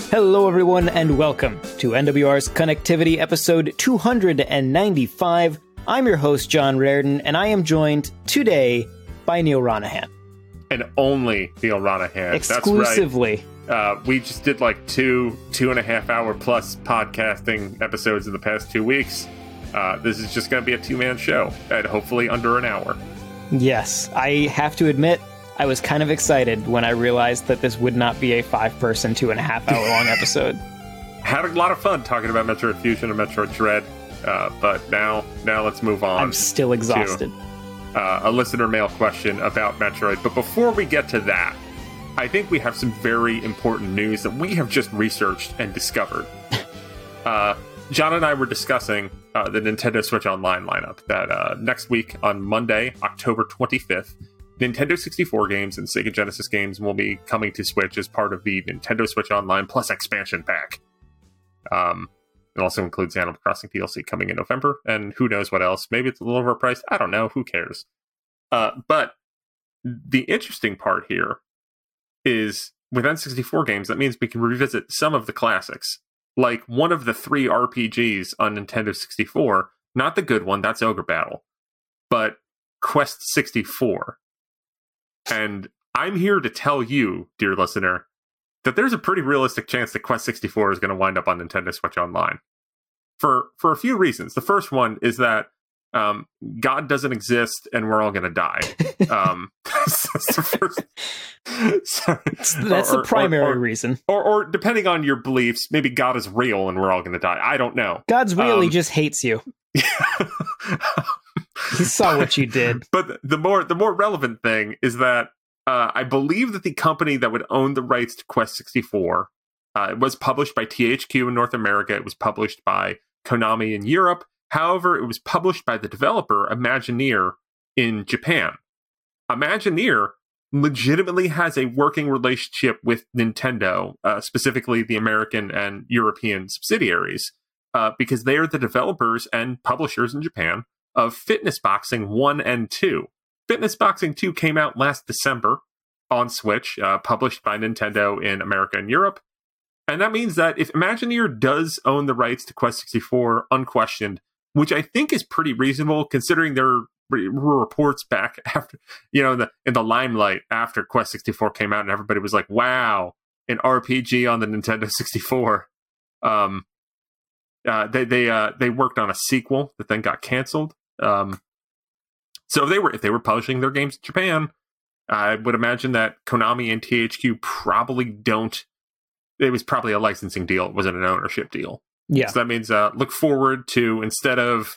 Hello, everyone, and welcome to NWR's Connectivity episode 295. I'm your host, John Reardon, and I am joined today by Neil Ronaghan. And only Neil Ronaghan. Exclusively. That's right. We just did like two and a half hour plus podcasting episodes in the past 2 weeks. This is just going to be a two-man show at hopefully under an hour. Yes, I have to admit, I was kind of excited when I realized that this would not be a 5-person, 2.5-hour long episode. Had a lot of fun talking about Metroid Fusion and Metroid Dread, but now let's move on. I'm still exhausted. To, a listener mail question about Metroid. But before we get to that, I think we have some very important news that we have just researched and discovered. John and I were discussing the Nintendo Switch Online lineup that next week on Monday, October 25th, Nintendo 64 games and Sega Genesis games will be coming to Switch as part of the Nintendo Switch Online Plus expansion pack. It also includes Animal Crossing DLC coming in November, and who knows what else. Maybe it's a little overpriced. I don't know. Who cares? But the interesting part here is with N64 games, that means we can revisit some of the classics. Like one of the 3 RPGs on Nintendo 64, not the good one, that's Ogre Battle, but Quest 64. And I'm here to tell you, dear listener, that there's a pretty realistic chance that Quest 64 is going to wind up on Nintendo Switch Online. For a few reasons. The first one is that God doesn't exist and we're all going to die. That's the first. That's the primary reason. Or depending on your beliefs, maybe God is real and we're all going to die. I don't know. God's real, he just hates you. He saw what you did. But the more relevant thing is that I believe that the company that would own the rights to Quest 64, it was published by THQ in North America. It was published by Konami in Europe. However, it was published by the developer Imagineer in Japan. Imagineer legitimately has a working relationship with Nintendo, specifically the American and European subsidiaries, because they are the developers and publishers in Japan of Fitness Boxing 1 and 2. Fitness Boxing 2 came out last December on Switch, published by Nintendo in America and Europe. And that means that if Imagineer does own the rights to Quest 64 unquestioned, which I think is pretty reasonable considering there were reports back after, in the limelight after Quest 64 came out and everybody was like, wow, an RPG on the Nintendo 64. They worked on a sequel that then got canceled. So if they were publishing their games in Japan, I would imagine that Konami and THQ probably don't. It was probably a licensing deal. It wasn't an ownership deal. Yeah. So that means look forward to instead of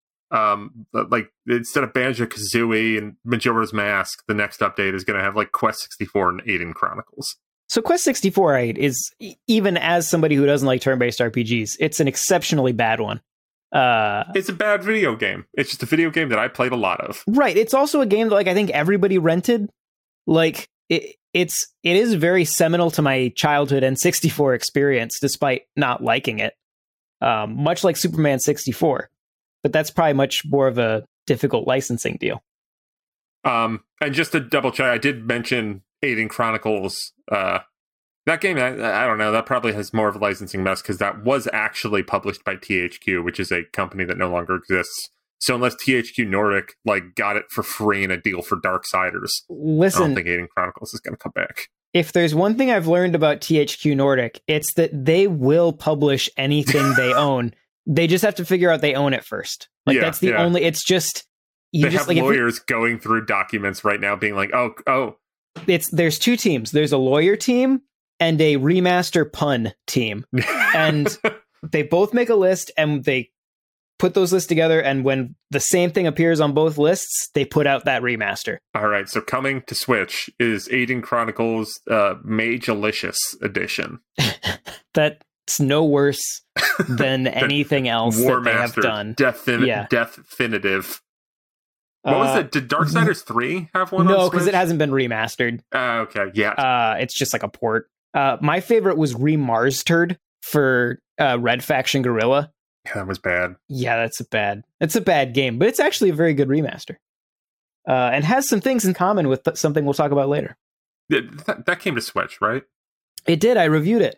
Banjo-Kazooie and Majora's Mask, the next update is going to have like Quest 64 and Aiden Chronicles. So Quest 64 is, even as somebody who doesn't like turn-based RPGs, it's an exceptionally bad one. It's a bad video game. It's just a video game that I played a lot of. Right. It's also a game that I think everybody rented. It is very seminal to my childhood N64 experience, despite not liking it. Much like Superman 64. But that's probably much more of a difficult licensing deal. And just to double check, I did mention Aiden Chronicles. That game, I don't know, that probably has more of a licensing mess because that was actually published by THQ, which is a company that no longer exists. So unless THQ Nordic got it for free in a deal for Darksiders, listen, I don't think Aiden Chronicles is going to come back. If there's one thing I've learned about THQ Nordic, it's that they will publish anything they own. They just have to figure out they own it first. That's the only. It's just they have lawyers going through documents right now, being like, oh. There's 2 teams. There's a lawyer team and a remaster pun team, and they both make a list and they put those lists together. And when the same thing appears on both lists, they put out that remaster. All right. So coming to Switch is Aiden Chronicles Magelicious Edition. That's no worse than anything else that they have done. Definitive. What was it? Did Darksiders 3 have one? No, because it hasn't been remastered. Okay, yeah. It's just like a port. My favorite was Remastered for Red Faction Guerrilla. Yeah, that was bad. Yeah, it's a bad game, but it's actually a very good remaster. And has some things in common with something we'll talk about later. That came to Switch, right? It did. I reviewed it.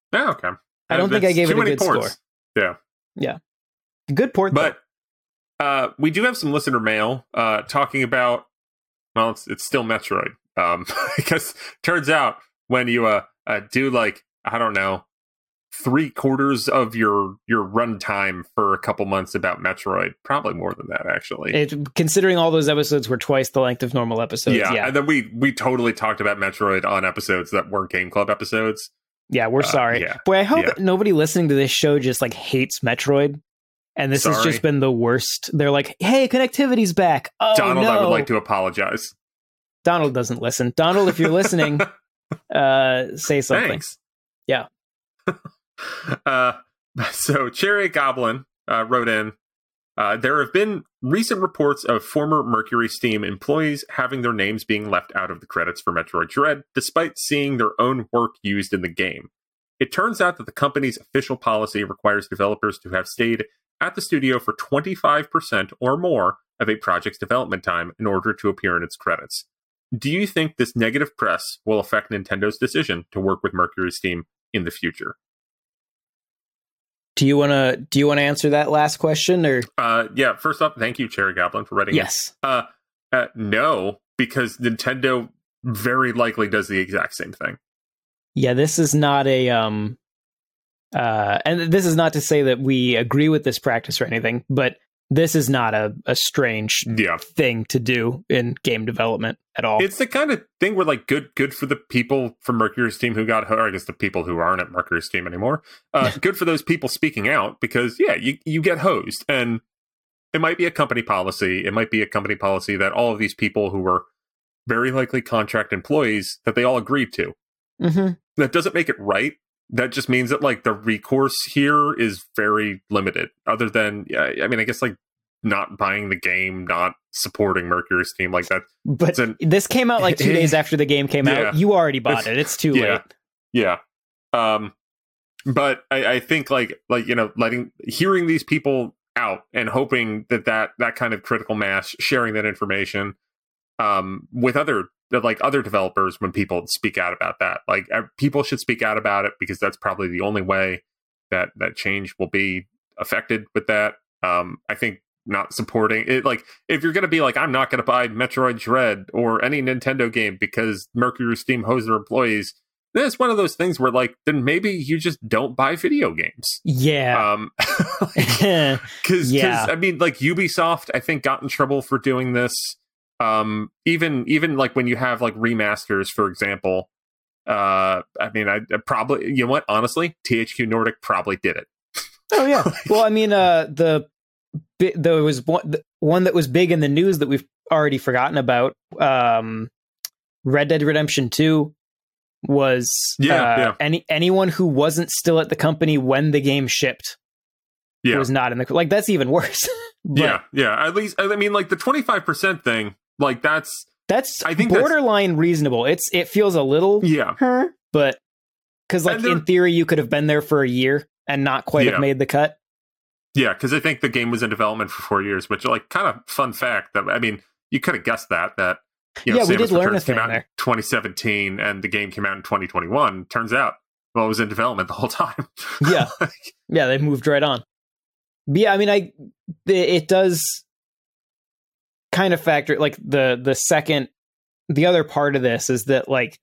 Yeah, okay. I don't think I gave it a good score. Yeah. Good port, but we do have some listener mail talking about, well, it's still Metroid. Because turns out when you do like, I don't know, 3/4 of your runtime for a couple months about Metroid, probably more than that actually. Considering all those episodes were twice the length of normal episodes. Yeah. And then we totally talked about Metroid on episodes that weren't Game Club episodes. Yeah, we're sorry. Boy, I hope nobody listening to this show just like hates Metroid. And this has just been the worst. They're like, hey, connectivity's back. Oh, Donald, no. I would like to apologize. Donald doesn't listen. Donald, if you're listening, say something. Thanks. Yeah. So Cherry Goblin wrote in, there have been recent reports of former Mercury Steam employees having their names being left out of the credits for Metroid Dread, despite seeing their own work used in the game. It turns out that the company's official policy requires developers to have stayed at the studio for 25% or more of a project's development time in order to appear in its credits. Do you think this negative press will affect Nintendo's decision to work with Mercury Steam in the future? Do you want to answer that last question, or? Yeah. First off, thank you, Cherry Goblin, for writing. Yes. No, because Nintendo very likely does the exact same thing. Yeah, this is not a and this is not to say that we agree with this practice or anything, but this is not a strange thing to do in game development at all. It's the kind of thing where, like, good for the people from Mercury Steam who got, or I guess the people who aren't at Mercury Steam anymore. Good for those people speaking out, because you get hosed, and it might be a company policy. It might be a company policy that all of these people who were very likely contract employees, that they all agreed to. Mm-hmm. That doesn't make it right. That just means that, like, the recourse here is very limited. Other than, I mean, I guess, like, not buying the game, not supporting Mercury Steam, like that. But this came out like 2 days after the game came out. You already bought it. It's too late. Yeah. But I think like hearing these people out and hoping that kind of critical mass, sharing that information with other developers, when people speak out about that, like, people should speak out about it, because that's probably the only way that change will be affected with that. I think not supporting it, like, if you're going to be like, I'm not going to buy Metroid Dread or any Nintendo game because Mercury Steam hosed their employees, then it's one of those things where, like, then maybe you just don't buy video games. Yeah. Because I mean, like, Ubisoft, I think, got in trouble for doing this. Even like when you have like remasters, for example, I mean, I probably, you know what, honestly, THQ Nordic probably did it. Oh yeah. Well, I mean, there was one that was big in the news that we've already forgotten about. Red Dead Redemption 2 was anyone who wasn't still at the company when the game shipped was not in the, like, that's even worse. But, at least, I mean, like, the 25% thing, like, that's I think borderline reasonable. It feels a little but because, like, in theory you could have been there for a year and not quite have made the cut. Yeah, because I think the game was in development for 4 years, which, like, kind of fun fact that, I mean, you could have guessed that you know, we did learn a thing came out there. in 2017 and the game came out in 2021. Turns out, well, it was in development the whole time. Yeah, they moved right on. But yeah, I mean, it does kind of factor, like, the other part of this is that, like,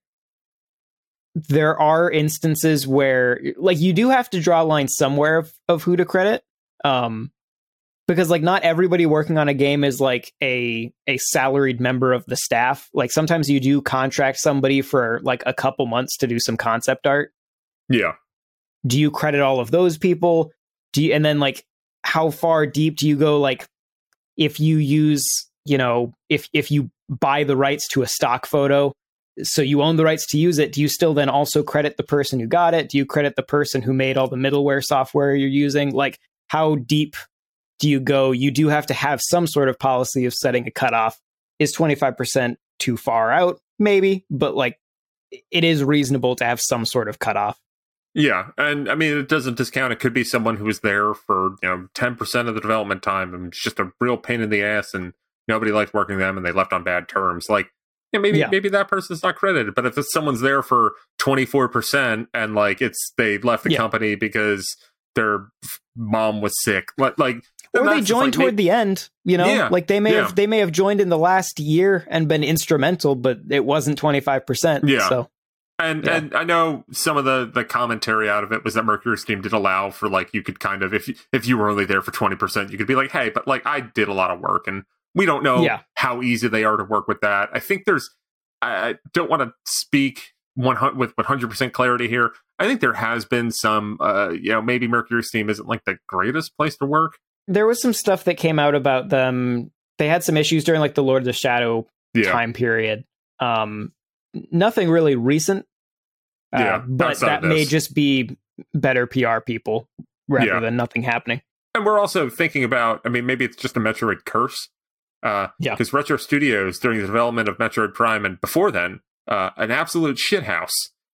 there are instances where, like, you do have to draw a line somewhere of who to credit. Because, like, not everybody working on a game is like a salaried member of the staff. Like, sometimes you do contract somebody for like a couple months to do some concept art. Yeah. Do you credit all of those people? And then, like, how far deep do you go? Like, if you use, you know, if you buy the rights to a stock photo, so you own the rights to use it, do you still then also credit the person who got it? Do you credit the person who made all the middleware software you're using? Like, how deep do you go? You do have to have some sort of policy of setting a cutoff. Is 25% too far out? Maybe, but, like, it is reasonable to have some sort of cutoff. Yeah, and I mean, it doesn't discount. It could be someone who was there for, you know, 10% of the development time, and it's just a real pain in the ass, and nobody liked working with them, and they left on bad terms. Like, yeah, maybe that person's not credited. But if someone's there for 24% and like they left the company because their mom was sick, like or they joined toward the end, like they may have joined in the last year and been instrumental, but it wasn't 25%. Yeah. So. And I know some of the commentary out of it was that Mercury Steam did allow for like you could kind of if you were only there for 20%, you could be like, hey, but like I did a lot of work and we don't know how easy they are to work with that. I think I don't want to speak with 100% clarity here. I think there has been some, maybe Mercury Steam isn't like the greatest place to work. There was some stuff that came out about them. They had some issues during like the Lord of the Shadow time period. Nothing really recent. But that may just be better PR people rather than nothing happening. And we're also thinking about, I mean, maybe it's just a Metroid curse. Because Retro Studios, during the development of Metroid Prime and before then, an absolute shithouse.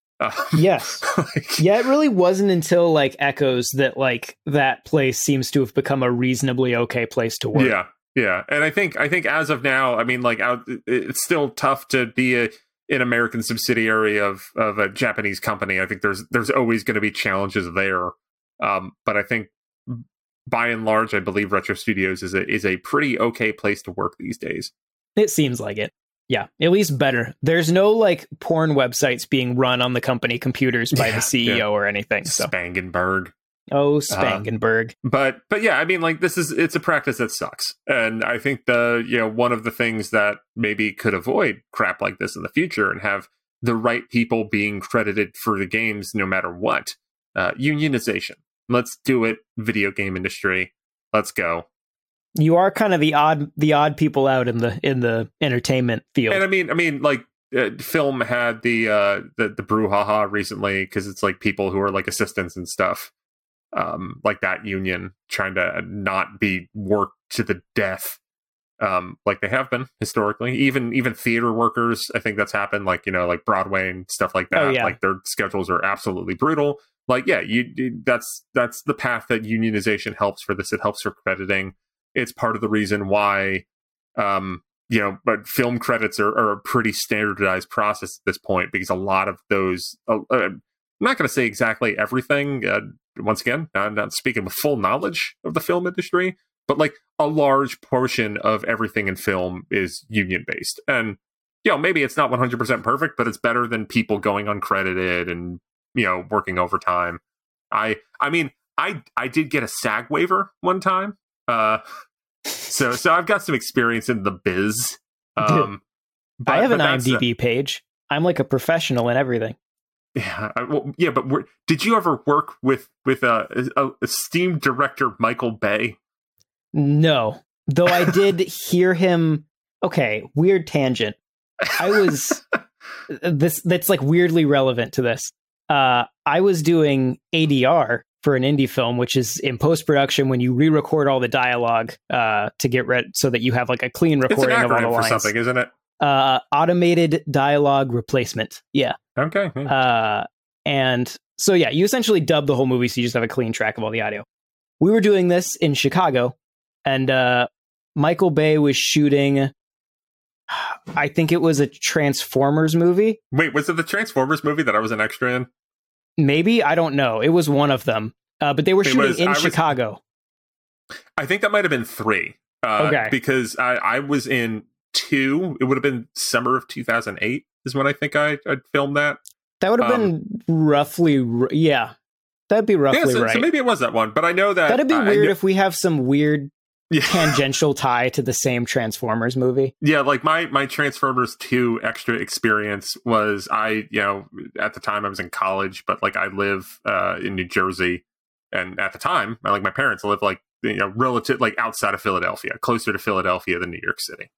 Yes. It really wasn't until like Echoes that like that place seems to have become a reasonably okay place to work. Yeah. And I think as of now, I mean, like it's still tough to be an American subsidiary of a Japanese company. I think there's always going to be challenges there. But I think by and large, I believe Retro Studios is a pretty okay place to work these days. It seems like it. Yeah, at least better. There's no like porn websites being run on the company computers by the CEO or anything. So. Spangenberg. Oh, Spangenberg. But yeah, I mean, like it's a practice that sucks. And I think one of the things that maybe could avoid crap like this in the future and have the right people being credited for the games no matter what. Unionization. Let's do it, video game industry. Let's go. You are kind of the odd people out in the entertainment field. And I mean, like film had the brouhaha recently because it's like people who are like assistants and stuff, like that union trying to not be worked to the death, like they have been historically. Even theater workers, I think that's happened. Like like Broadway and stuff like that. Like their schedules are absolutely brutal. Like that's the path that unionization helps for this. It helps for crediting. It's part of the reason why, but film credits are a pretty standardized process at this point because a lot of those, I'm not going to say exactly everything. Once again, I'm not speaking with full knowledge of the film industry, but like a large portion of everything in film is union based. And, maybe it's not 100% perfect, but it's better than people going uncredited and, working overtime. I mean, I did get a SAG waiver one time. So I've got some experience in the biz. I have an IMDb page. I'm like a professional in everything. Yeah, but did you ever work with a esteemed director Michael Bay? No, though I did hear him. Okay, weird tangent. I was that's like weirdly relevant to this. I was doing ADR for an indie film, which is in post-production when you re-record all the dialogue to get so that you have like a clean recording of all the lines. For something, isn't it? Automated dialogue replacement. Yeah. Okay. And so, you essentially dub the whole movie so you just have a clean track of all the audio. We were doing this in Chicago, and Michael Bay was shooting, I think it was a Transformers movie. Wait, was it the Transformers movie that I was an extra in? Maybe, I don't know. It was one of them, but they were shooting in Chicago. I think that might have been 3. Okay, because I was in 2. It would have been summer of 2008 is when I think I filmed that. That would have been roughly, that'd be roughly right. So maybe it was that one, but I know that that'd be weird if we have some weird tangential tie to the same Transformers movie. Yeah, like my Transformers 2 extra experience was at the time I was in college, but like I live in New Jersey, and at the time my parents lived like relative like outside of Philadelphia, closer to Philadelphia than New York City.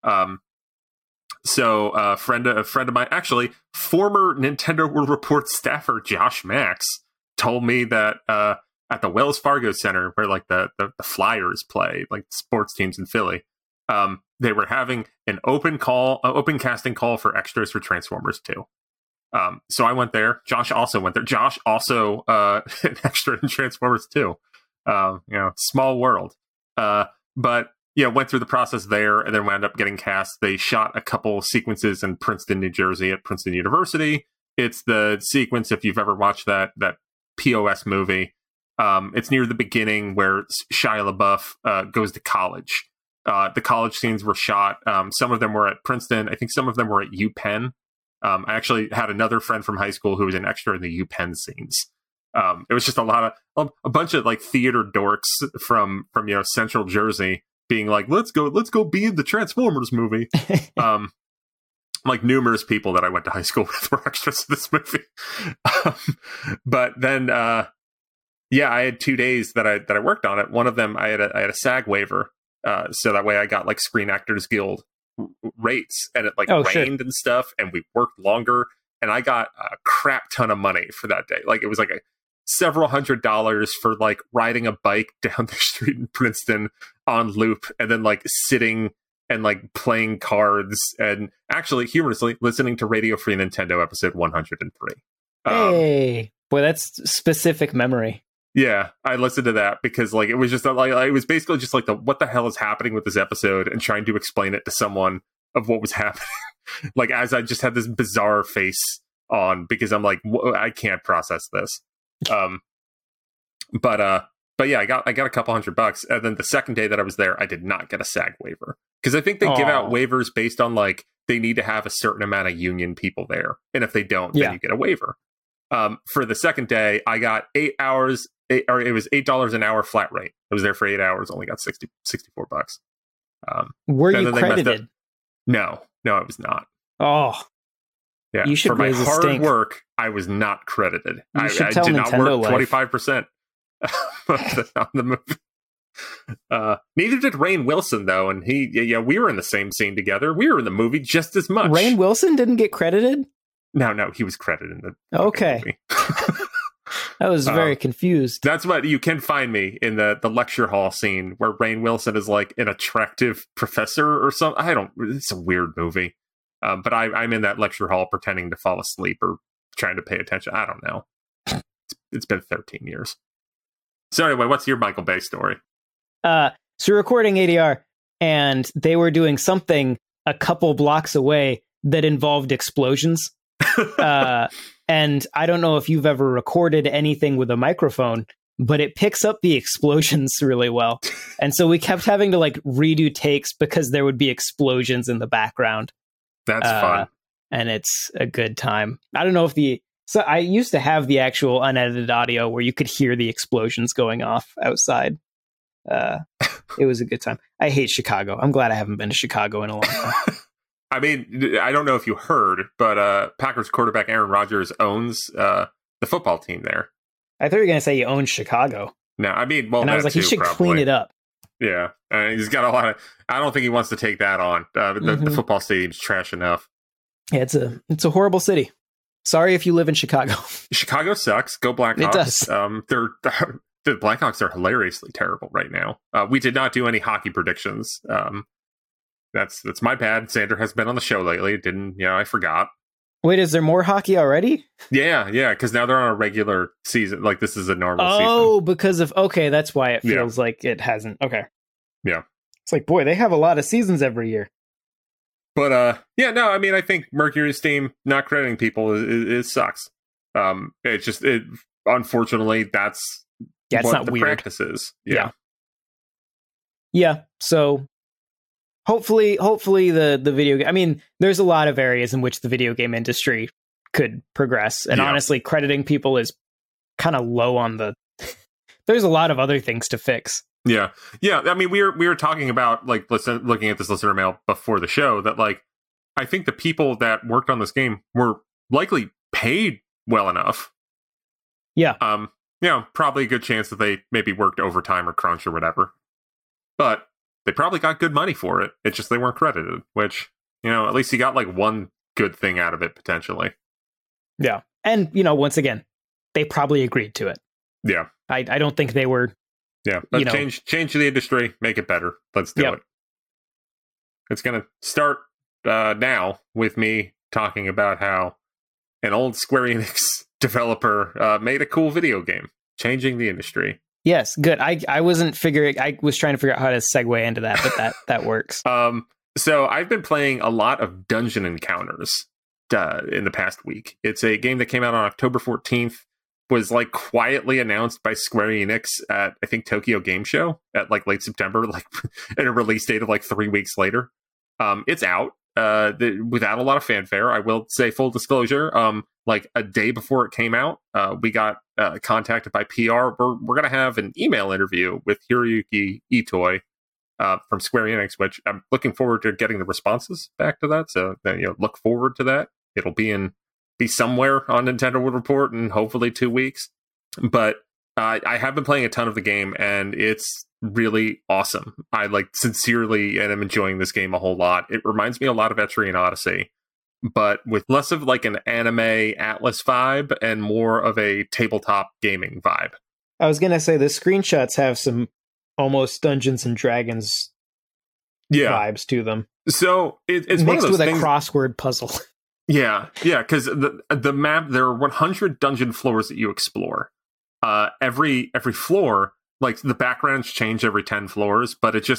So a friend of mine, actually former Nintendo World Report staffer Josh Max, told me that at the Wells Fargo Center, where like the Flyers play, like sports teams in Philly, they were having an open casting call for extras for Transformers 2. So I went there. Josh also went there. Josh also an extra in Transformers 2. Small world. But went through the process there and then wound up getting cast. They shot a couple sequences in Princeton, New Jersey at Princeton University. It's the sequence, if you've ever watched that POS movie, it's near the beginning where Shia LaBeouf goes to college. The college scenes were shot. Some of them were at Princeton. I think some of them were at UPenn. I actually had another friend from high school who was an extra in the UPenn scenes. It was just a bunch of like theater dorks from Central Jersey being like, let's go be in the Transformers movie. Like numerous people that I went to high school with were extras in this movie. But then, I had 2 days that I worked on it. One of them, I had a SAG waiver. So that way I got like Screen Actors Guild rates, and it rained and stuff, and we worked longer, and I got a crap ton of money for that day. Like it was like several $100s for like riding a bike down the street in Princeton on loop, and then like sitting and like playing cards, and actually humorously listening to Radio Free Nintendo episode 103. Hey, boy, that's specific memory. Yeah, I listened to that because like it was just like it was basically just like what the hell is happening with this episode, and trying to explain it to someone of what was happening. Like as I just had this bizarre face on because I'm like I can't process this. But yeah, I got a couple $100, and then the second day that I was there, I did not get a SAG waiver because I think they give out waivers based on like they need to have a certain amount of union people there, and if they don't, then you get a waiver. For the second day, I got 8 hours. It was $8 an hour flat rate. I was there for 8 hours, only got $64. Were you credited? No, I was not. Oh, yeah. You should for my raise hard work, I was not credited. I did Nintendo not work 25% on the movie. Neither did Rainn Wilson, though, and we were in the same scene together. We were in the movie just as much. Rainn Wilson didn't get credited? No, he was credited in the movie. I was very confused. That's what you can find me in the lecture hall scene where Rainn Wilson is like an attractive professor or something. It's a weird movie. But I'm in that lecture hall pretending to fall asleep or trying to pay attention. I don't know. It's been 13 years. So anyway, what's your Michael Bay story? So we're recording ADR, and they were doing something a couple blocks away that involved explosions. And I don't know if you've ever recorded anything with a microphone, but it picks up the explosions really well. And so we kept having to like redo takes because there would be explosions in the background. That's fun. And it's a good time. I don't know if so I used to have the actual unedited audio where you could hear the explosions going off outside. It was a good time. I hate Chicago. I'm glad I haven't been to Chicago in a long time. I mean, I don't know if you heard, but Packers quarterback Aaron Rodgers owns the football team there. I thought you were going to say he owns Chicago. No, I mean, well, and I was like, he should clean it up. Yeah, he's got a lot of. I don't think he wants to take that on. The football stadium's trash enough. Yeah, it's a horrible city. Sorry if you live in Chicago. Chicago sucks. Go Blackhawks. It does. The Blackhawks are hilariously terrible right now. We did not do any hockey predictions. That's my bad. Xander has been on the show lately. I forgot. Wait, is there more hockey already? Yeah, because now they're on a regular season. Like this is a normal season. Oh, because of that's why it feels like it hasn't. Okay. Yeah. It's like, boy, they have a lot of seasons every year. But I mean, I think Mercury's team not crediting people is sucks. It's just unfortunately that's what not the weird. practice is. Yeah. So hopefully the video game, I mean, there's a lot of areas in which the video game industry could progress. And honestly, crediting people is kind of low on there's a lot of other things to fix. Yeah. I mean, we were talking about like looking at this listener mail before the show that like I think the people that worked on this game were likely paid well enough. Yeah. Probably a good chance that they maybe worked overtime or crunch or whatever. But they probably got good money for it. It's just they weren't credited, which, at least you got like one good thing out of it potentially. Yeah. And, once again, they probably agreed to it. Yeah. I don't think they were. Yeah. Let's change the industry, make it better. Let's do it. It's going to start now with me talking about how an old Square Enix developer made a cool video game, changing the industry. Yes, good. I wasn't figuring. I was trying to figure out how to segue into that, but that works. So I've been playing a lot of Dungeon Encounters in the past week. It's a game that came out on October 14th, was like quietly announced by Square Enix at, I think, Tokyo Game Show at like late September, like at a release date of like 3 weeks later. It's out without a lot of fanfare. I will say, full disclosure, like a day before it came out, we got contacted by PR. We're going to have an email interview with Hiroyuki Itoi from Square Enix, which I'm looking forward to getting the responses back to that. So look forward to that. It'll be somewhere on Nintendo World Report in hopefully 2 weeks. But I have been playing a ton of the game, and it's really awesome. I like sincerely and I'm enjoying this game a whole lot. It reminds me a lot of Etrian Odyssey, but with less of like an anime Atlas vibe and more of a tabletop gaming vibe. I was gonna say the screenshots have some almost Dungeons and Dragons vibes to them. So it's mixed one of those with things, a crossword puzzle. Yeah, because the map, there are 100 dungeon floors that you explore. Every floor, like the backgrounds change every 10 floors, but it's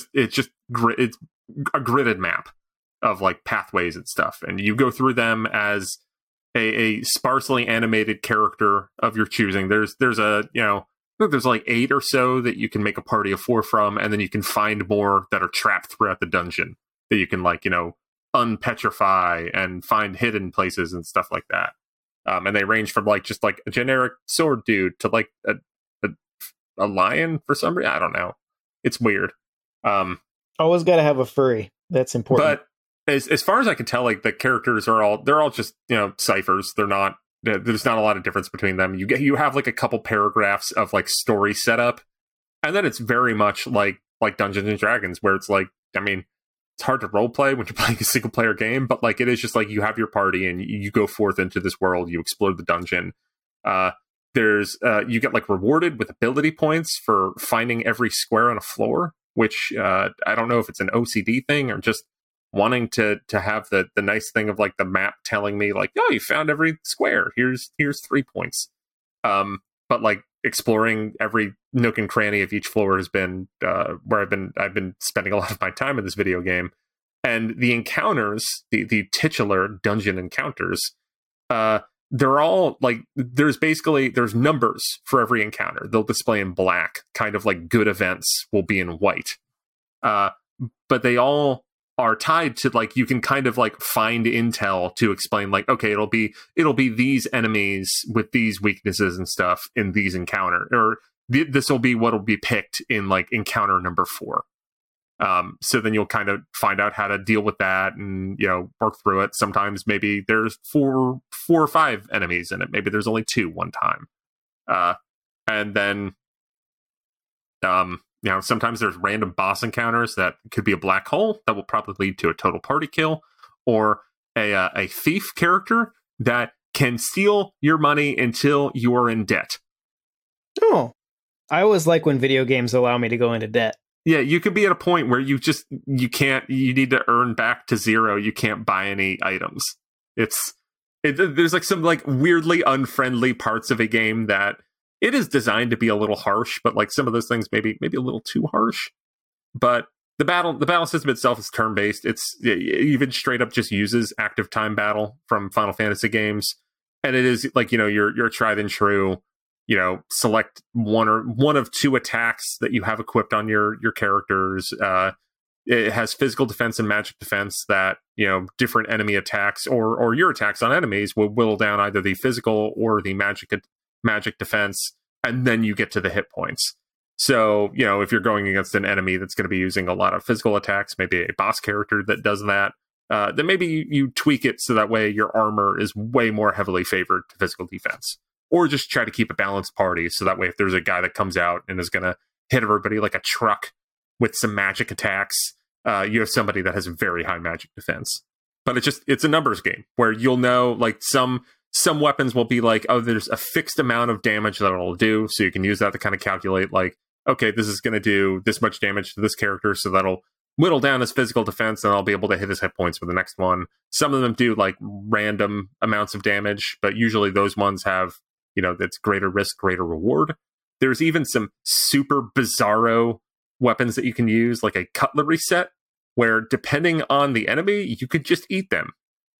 a gridded map of like pathways and stuff, and you go through them as a sparsely animated character of your choosing. There's like 8 or so that you can make a party of 4 from, and then you can find more that are trapped throughout the dungeon that you can unpetrify and find hidden places and stuff like that. And they range from like just like a generic sword dude to like a lion for some reason. I don't know. It's weird. Always got to have a furry. That's important. But as far as I can tell, like the characters they're all just ciphers. There's not a lot of difference between them. You have like a couple paragraphs of like story setup, and then it's very much like Dungeons and Dragons, where it's like, I mean, it's hard to role play when you're playing a single player game, but like it is just like you have your party and you go forth into this world, you explore the dungeon. You get like rewarded with ability points for finding every square on a floor, which I don't know if it's an OCD thing or just wanting to have the nice thing of like the map telling me like, oh, you found every square. Here's 3 points. But like exploring every nook and cranny of each floor has been where I've been spending a lot of my time in this video game. And the encounters, the titular dungeon encounters, they're all like there's numbers for every encounter. They'll display in black, kind of like good events will be in white. But they all are tied to like you can kind of like find intel to explain like, okay, it'll be these enemies with these weaknesses and stuff in these encounter, or this will be what'll be picked in like encounter number 4. So then you'll kind of find out how to deal with that and work through it. Sometimes maybe there's 4 or 5 enemies in it. Maybe there's only 2 one time. And then sometimes there's random boss encounters that could be a black hole that will probably lead to a total party kill, or a thief character that can steal your money until you are in debt. Oh, I always like when video games allow me to go into debt. Yeah, you could be at a point where you need to earn back to 0. You can't buy any items. There's like some like weirdly unfriendly parts of a game that it is designed to be a little harsh, but like some of those things maybe a little too harsh. But the battle system itself is turn-based. It even straight up just uses active time battle from Final Fantasy games. And it is like, your tried and true, select one of 2 attacks that you have equipped on your characters. It has physical defense and magic defense that, different enemy attacks or your attacks on enemies will whittle down either the physical or the magic defense, and then you get to the hit points. So, if you're going against an enemy that's going to be using a lot of physical attacks, maybe a boss character that does that, then maybe you tweak it so that way your armor is way more heavily favored to physical defense. Or just try to keep a balanced party so that way if there's a guy that comes out and is going to hit everybody like a truck with some magic attacks, you have somebody that has very high magic defense. But it's a numbers game where you'll know like some weapons will be like, oh, there's a fixed amount of damage that it'll do. So you can use that to kind of calculate like, okay, this is going to do this much damage to this character. So that'll whittle down his physical defense and I'll be able to hit his hit points for the next one. Some of them do like random amounts of damage, but usually those ones have, that's greater risk, greater reward. There's even some super bizarro weapons that you can use, like a cutlery set, where depending on the enemy, you could just eat them.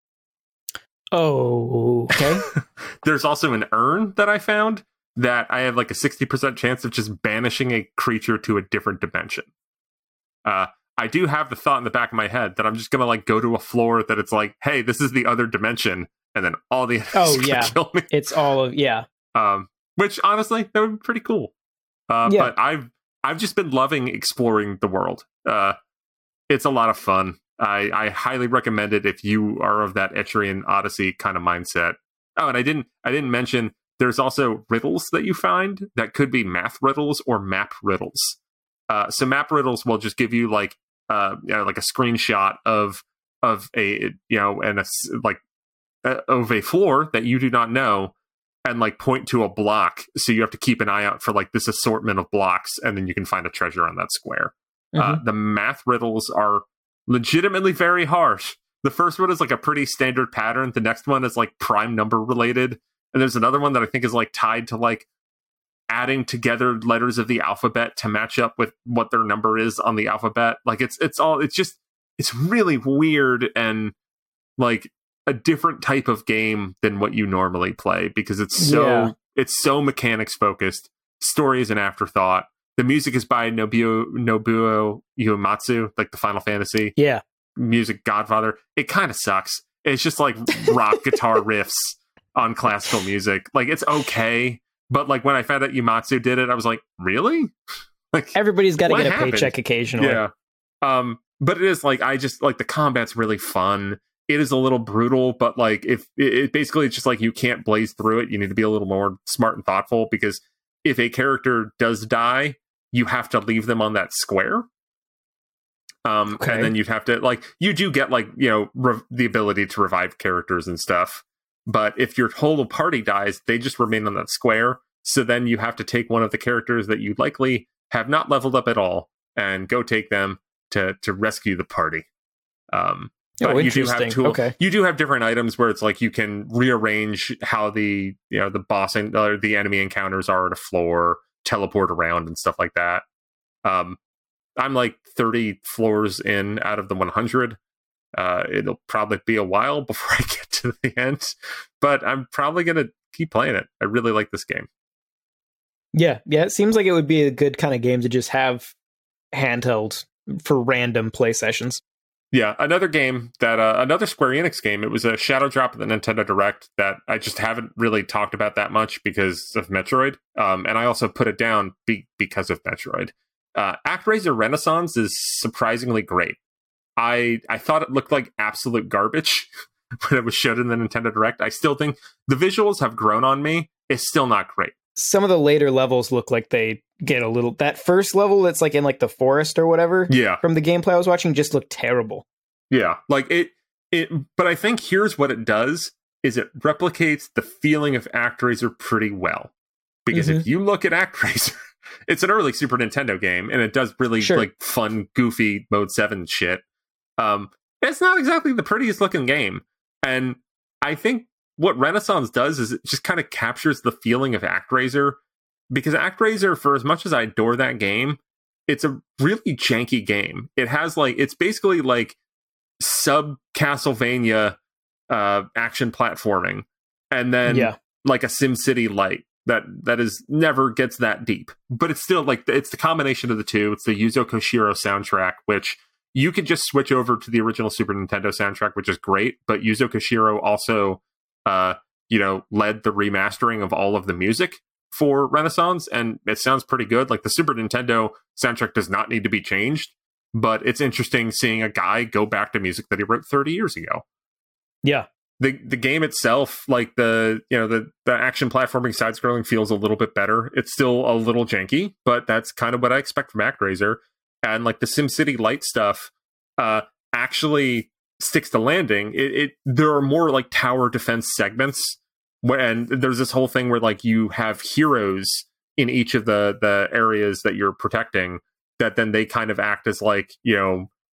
Oh, okay. There's also an urn that I found that I have like a 60% chance of just banishing a creature to a different dimension. I do have the thought in the back of my head that I'm just going to like go to a floor that it's like, hey, this is the other dimension. And then all the enemies kill me. It's all of, which honestly, that would be pretty cool. But I've just been loving exploring the world. It's a lot of fun. I highly recommend it if you are of that Etrian Odyssey kind of mindset. Oh, and I didn't mention there's also riddles that you find that could be math riddles or map riddles. So map riddles will just give you like a screenshot of a of a floor that you do not know, and like point to a block. So you have to keep an eye out for like this assortment of blocks, and then you can find a treasure on that square. The math riddles are legitimately very harsh. The first one is like a pretty standard pattern. The next one is like prime number related. And there's another one that I think is like tied to like adding together letters of the alphabet to match up with what their number is on the alphabet. Like it's really weird and like a different type of game than what you normally play, because it's so mechanics focused. Story is an afterthought. The music is by Nobuo Uematsu, like the Final Fantasy music godfather. It kind of sucks. It's just like rock guitar riffs on classical music. Like it's okay, but like when I found out Uematsu did it, I was like, really? Like everybody's got to get a paycheck occasionally. Yeah. But it is like, I just like the combat's really fun. It is a little brutal, but like if it basically it's just like you can't blaze through it. You need to be a little more smart and thoughtful, because if a character does die, you have to leave them on that square. And then you'd have to like, you do get like, the ability to revive characters and stuff. But if your whole party dies, they just remain on that square. So then you have to take one of the characters that you likely have not leveled up at all and go take them to rescue the party. But you do have you do have different items where it's like you can rearrange how the boss or the enemy encounters are on a floor, teleport around and stuff like that. I'm like 30 floors in out of the 100. It'll probably be a while before I get to the end, but I'm probably going to keep playing it. I really like this game. Yeah. It seems like it would be a good kind of game to just have handheld for random play sessions. Yeah, another game that another Square Enix game. It was a shadow drop at the Nintendo Direct that I just haven't really talked about that much because of Metroid, and I also put it down because of Metroid. ActRaiser Renaissance is surprisingly great. I thought it looked like absolute garbage when it was showed in the Nintendo Direct. I still think the visuals have grown on me. It's still not great. Some of the later levels look like they get a little... That first level that's like in like the forest or whatever, from the gameplay I was watching, just looked terrible. Yeah, like it. But I think here's what it does, is it replicates the feeling of ActRaiser pretty well. Because if you look at ActRaiser, it's an early Super Nintendo game, and it does really like fun, goofy Mode 7 shit. It's not exactly the prettiest looking game. And I think what Renaissance does is it just kind of captures the feeling of ActRaiser, because ActRaiser, for as much as I adore that game, it's a really janky game. It has like, it's basically like sub Castlevania action platforming, and then like a SimCity light that is never gets that deep, but it's still like it's the combination of the two. It's the Yuzo Koshiro soundtrack, which you could just switch over to the original Super Nintendo soundtrack, which is great. But Yuzo Koshiro also led the remastering of all of the music for Renaissance, and it sounds pretty good. Like the Super Nintendo soundtrack does not need to be changed, but it's interesting seeing a guy go back to music that he wrote 30 years ago. Yeah. The game itself, like the action platforming side-scrolling feels a little bit better. It's still a little janky, but that's kind of what I expect from ActRaiser. And like the SimCity Light stuff actually sticks to landing. There are more like tower defense segments, and there's this whole thing where like you have heroes in each of the areas that you're protecting, that then they kind of act as like,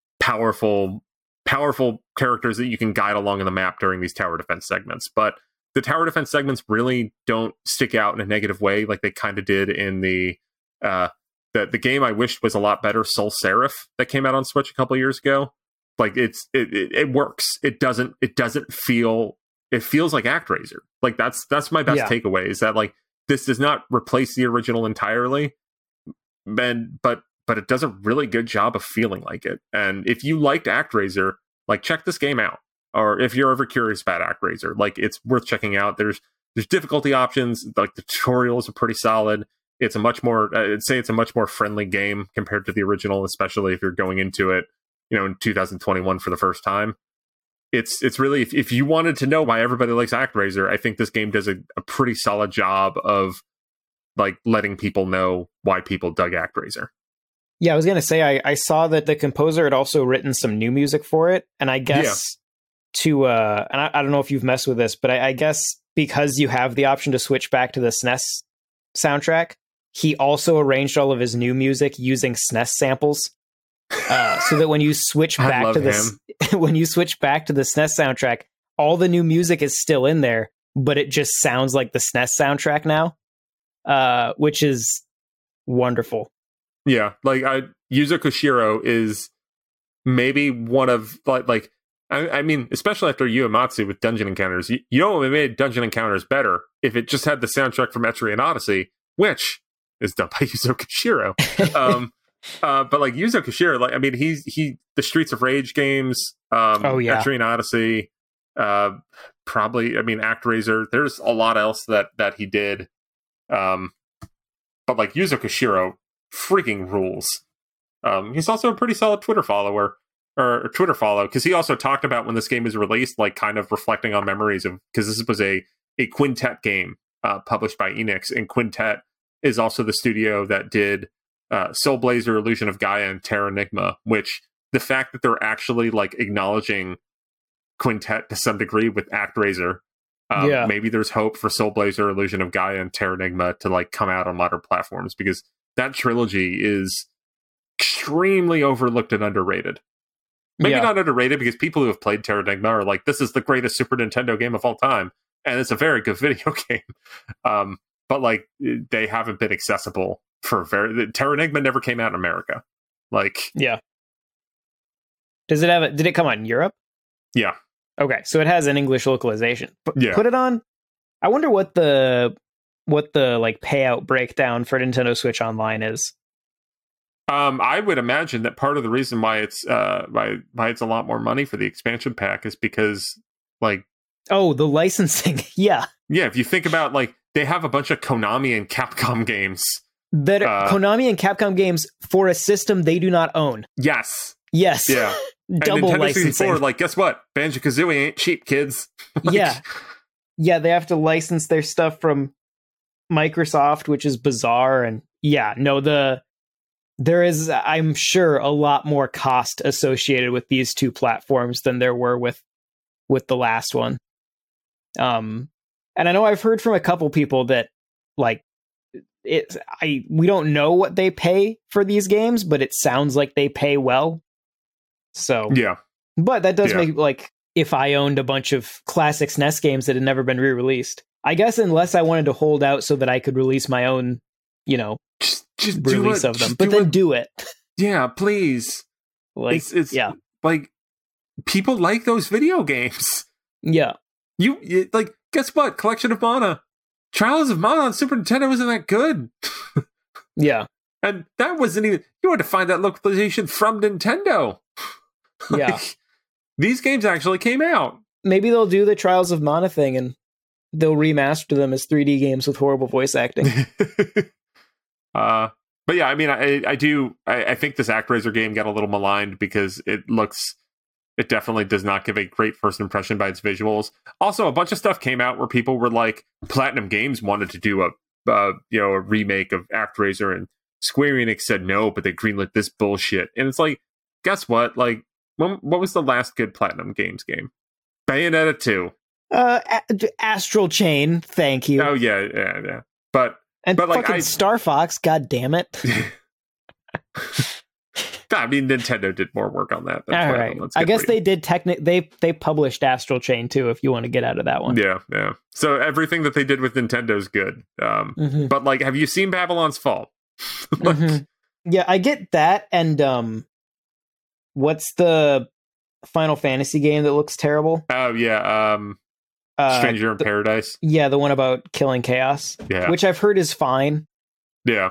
powerful characters that you can guide along in the map during these tower defense segments. But the tower defense segments really don't stick out in a negative way like they kind of did in the game I wished was a lot better, Soul Seraph, that came out on Switch a couple years ago. Like it works. It doesn't feel, it feels like ActRaiser. Like that's my best takeaway, is that like this does not replace the original entirely, but it does a really good job of feeling like it. And if you liked ActRaiser, like check this game out. Or if you're ever curious about ActRaiser, like it's worth checking out. There's difficulty options. Like the tutorials are pretty solid. It's a much more, I'd say it's a much more friendly game compared to the original, especially if you're going into it, in 2021 for the first time. It's really, if you wanted to know why everybody likes ActRaiser, I think this game does a pretty solid job of like letting people know why people dug ActRaiser. Yeah, I was going to say, I saw that the composer had also written some new music for it. And I guess and I don't know if you've messed with this, but I guess because you have the option to switch back to the SNES soundtrack, he also arranged all of his new music using SNES samples. So that when you switch back to this, when you switch back to the SNES soundtrack, all the new music is still in there, but it just sounds like the SNES soundtrack now, which is wonderful. Yeah, like Yuzo Koshiro is maybe one of like I mean, especially after Uematsu with Dungeon Encounters, you know what made Dungeon Encounters better if it just had the soundtrack from Etrian Odyssey, which is done by Yuzo Koshiro. But like Yuzo Koshiro, like I mean, he the Streets of Rage games, Etrian Odyssey, probably. I mean, ActRaiser. There's a lot else that he did, but like Yuzo Koshiro freaking rules. He's also a pretty solid Twitter follower. Or Twitter follow, because he also talked about when this game is released, like kind of reflecting on memories of, because this was a Quintet game published by Enix, and Quintet is also the studio that did Soul Blazer, Illusion of Gaia, and Terranigma, which the fact that they're actually like acknowledging Quintet to some degree with ActRaiser, maybe there's hope for Soul Blazer, Illusion of Gaia, and Terranigma to like come out on modern platforms, because that trilogy is extremely overlooked and underrated. Maybe not underrated, because people who have played Terranigma are like, this is the greatest Super Nintendo game of all time. And it's a very good video game. But like, they haven't been accessible for Terranigma never came out in America. Like, did it come out in Europe? Yeah. Okay. So it has an English localization. Put it on. I wonder what the like payout breakdown for Nintendo Switch Online is. I would imagine that part of the reason why it's why it's a lot more money for the expansion pack is because like the licensing. Yeah. If you think about like they have a bunch of Konami and Capcom games that are Konami and Capcom games for a system they do not own. Yes. Yeah. Double Nintendo licensing. 64, like guess what? Banjo-Kazooie ain't cheap, kids. Like, they have to license their stuff from Microsoft, which is bizarre. And there is, I'm sure, a lot more cost associated with these two platforms than there were with the last one. And I know I've heard from a couple people that like we don't know what they pay for these games, but it sounds like they pay well. So but that does make like if I owned a bunch of classic SNES games that had never been re-released, I guess unless I wanted to hold out so that I could release my own, just release of them, but then do it. Yeah, please. Like, it's like people like those video games. Yeah. You like, guess what? Collection of Mana. Trials of Mana on Super Nintendo isn't that good. Yeah. And that wasn't even, you had to find that localization from Nintendo. Like, these games actually came out. Maybe they'll do the Trials of Mana thing and they'll remaster them as 3D games with horrible voice acting. But yeah, I mean, I think this ActRaiser game got a little maligned because it definitely does not give a great first impression by its visuals. Also, a bunch of stuff came out where people were like, Platinum Games wanted to do a remake of ActRaiser, and Square Enix said no, but they greenlit this bullshit. And it's like, guess what? Like, what was the last good Platinum Games game? Bayonetta 2. Astral Chain, thank you. Oh yeah. But like, fucking Star Fox, god damn it. I mean, Nintendo did more work on that. All right. I guess they did they published Astral Chain too, if you want to get out of that one. Yeah. So everything that they did with Nintendo is good. But like, have you seen Babylon's Fall? Yeah, I get that. And what's the Final Fantasy game that looks terrible? Oh yeah, Stranger in Paradise. Yeah, the one about killing chaos. Yeah, which I've heard is fine. Yeah,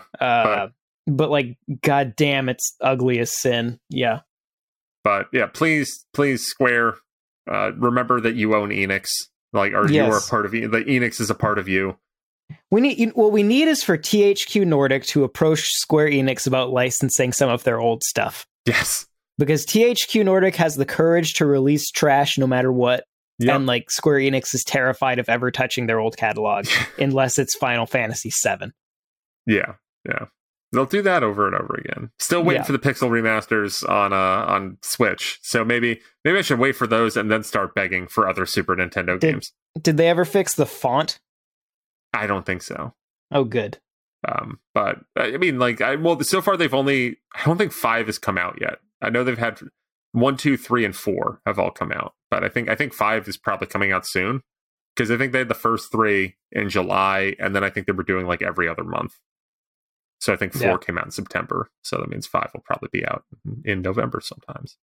but like, goddamn, it's ugly as sin. Yeah, but yeah, please, Square, remember that you own Enix. Like, or you are a part of the Enix is a part of you. We need is for THQ Nordic to approach Square Enix about licensing some of their old stuff. Yes. Because THQ Nordic has the courage to release trash no matter what. Yep. And like, Square Enix is terrified of ever touching their old catalog unless it's Final Fantasy VII. Yeah. They'll do that over and over again. Still waiting for the Pixel remasters on Switch. So maybe I should wait for those and then start begging for other Super Nintendo games. Did they ever fix the font? I don't think so. Oh, good. But I mean, like, so far I don't think 5 has come out yet. I know they've had 1, 2, 3, and 4 have all come out, but I think 5 is probably coming out soon, because I think they had the first 3 in July, and then I think they were doing like every other month. So I think 4 came out in September, so that means 5 will probably be out in November sometimes.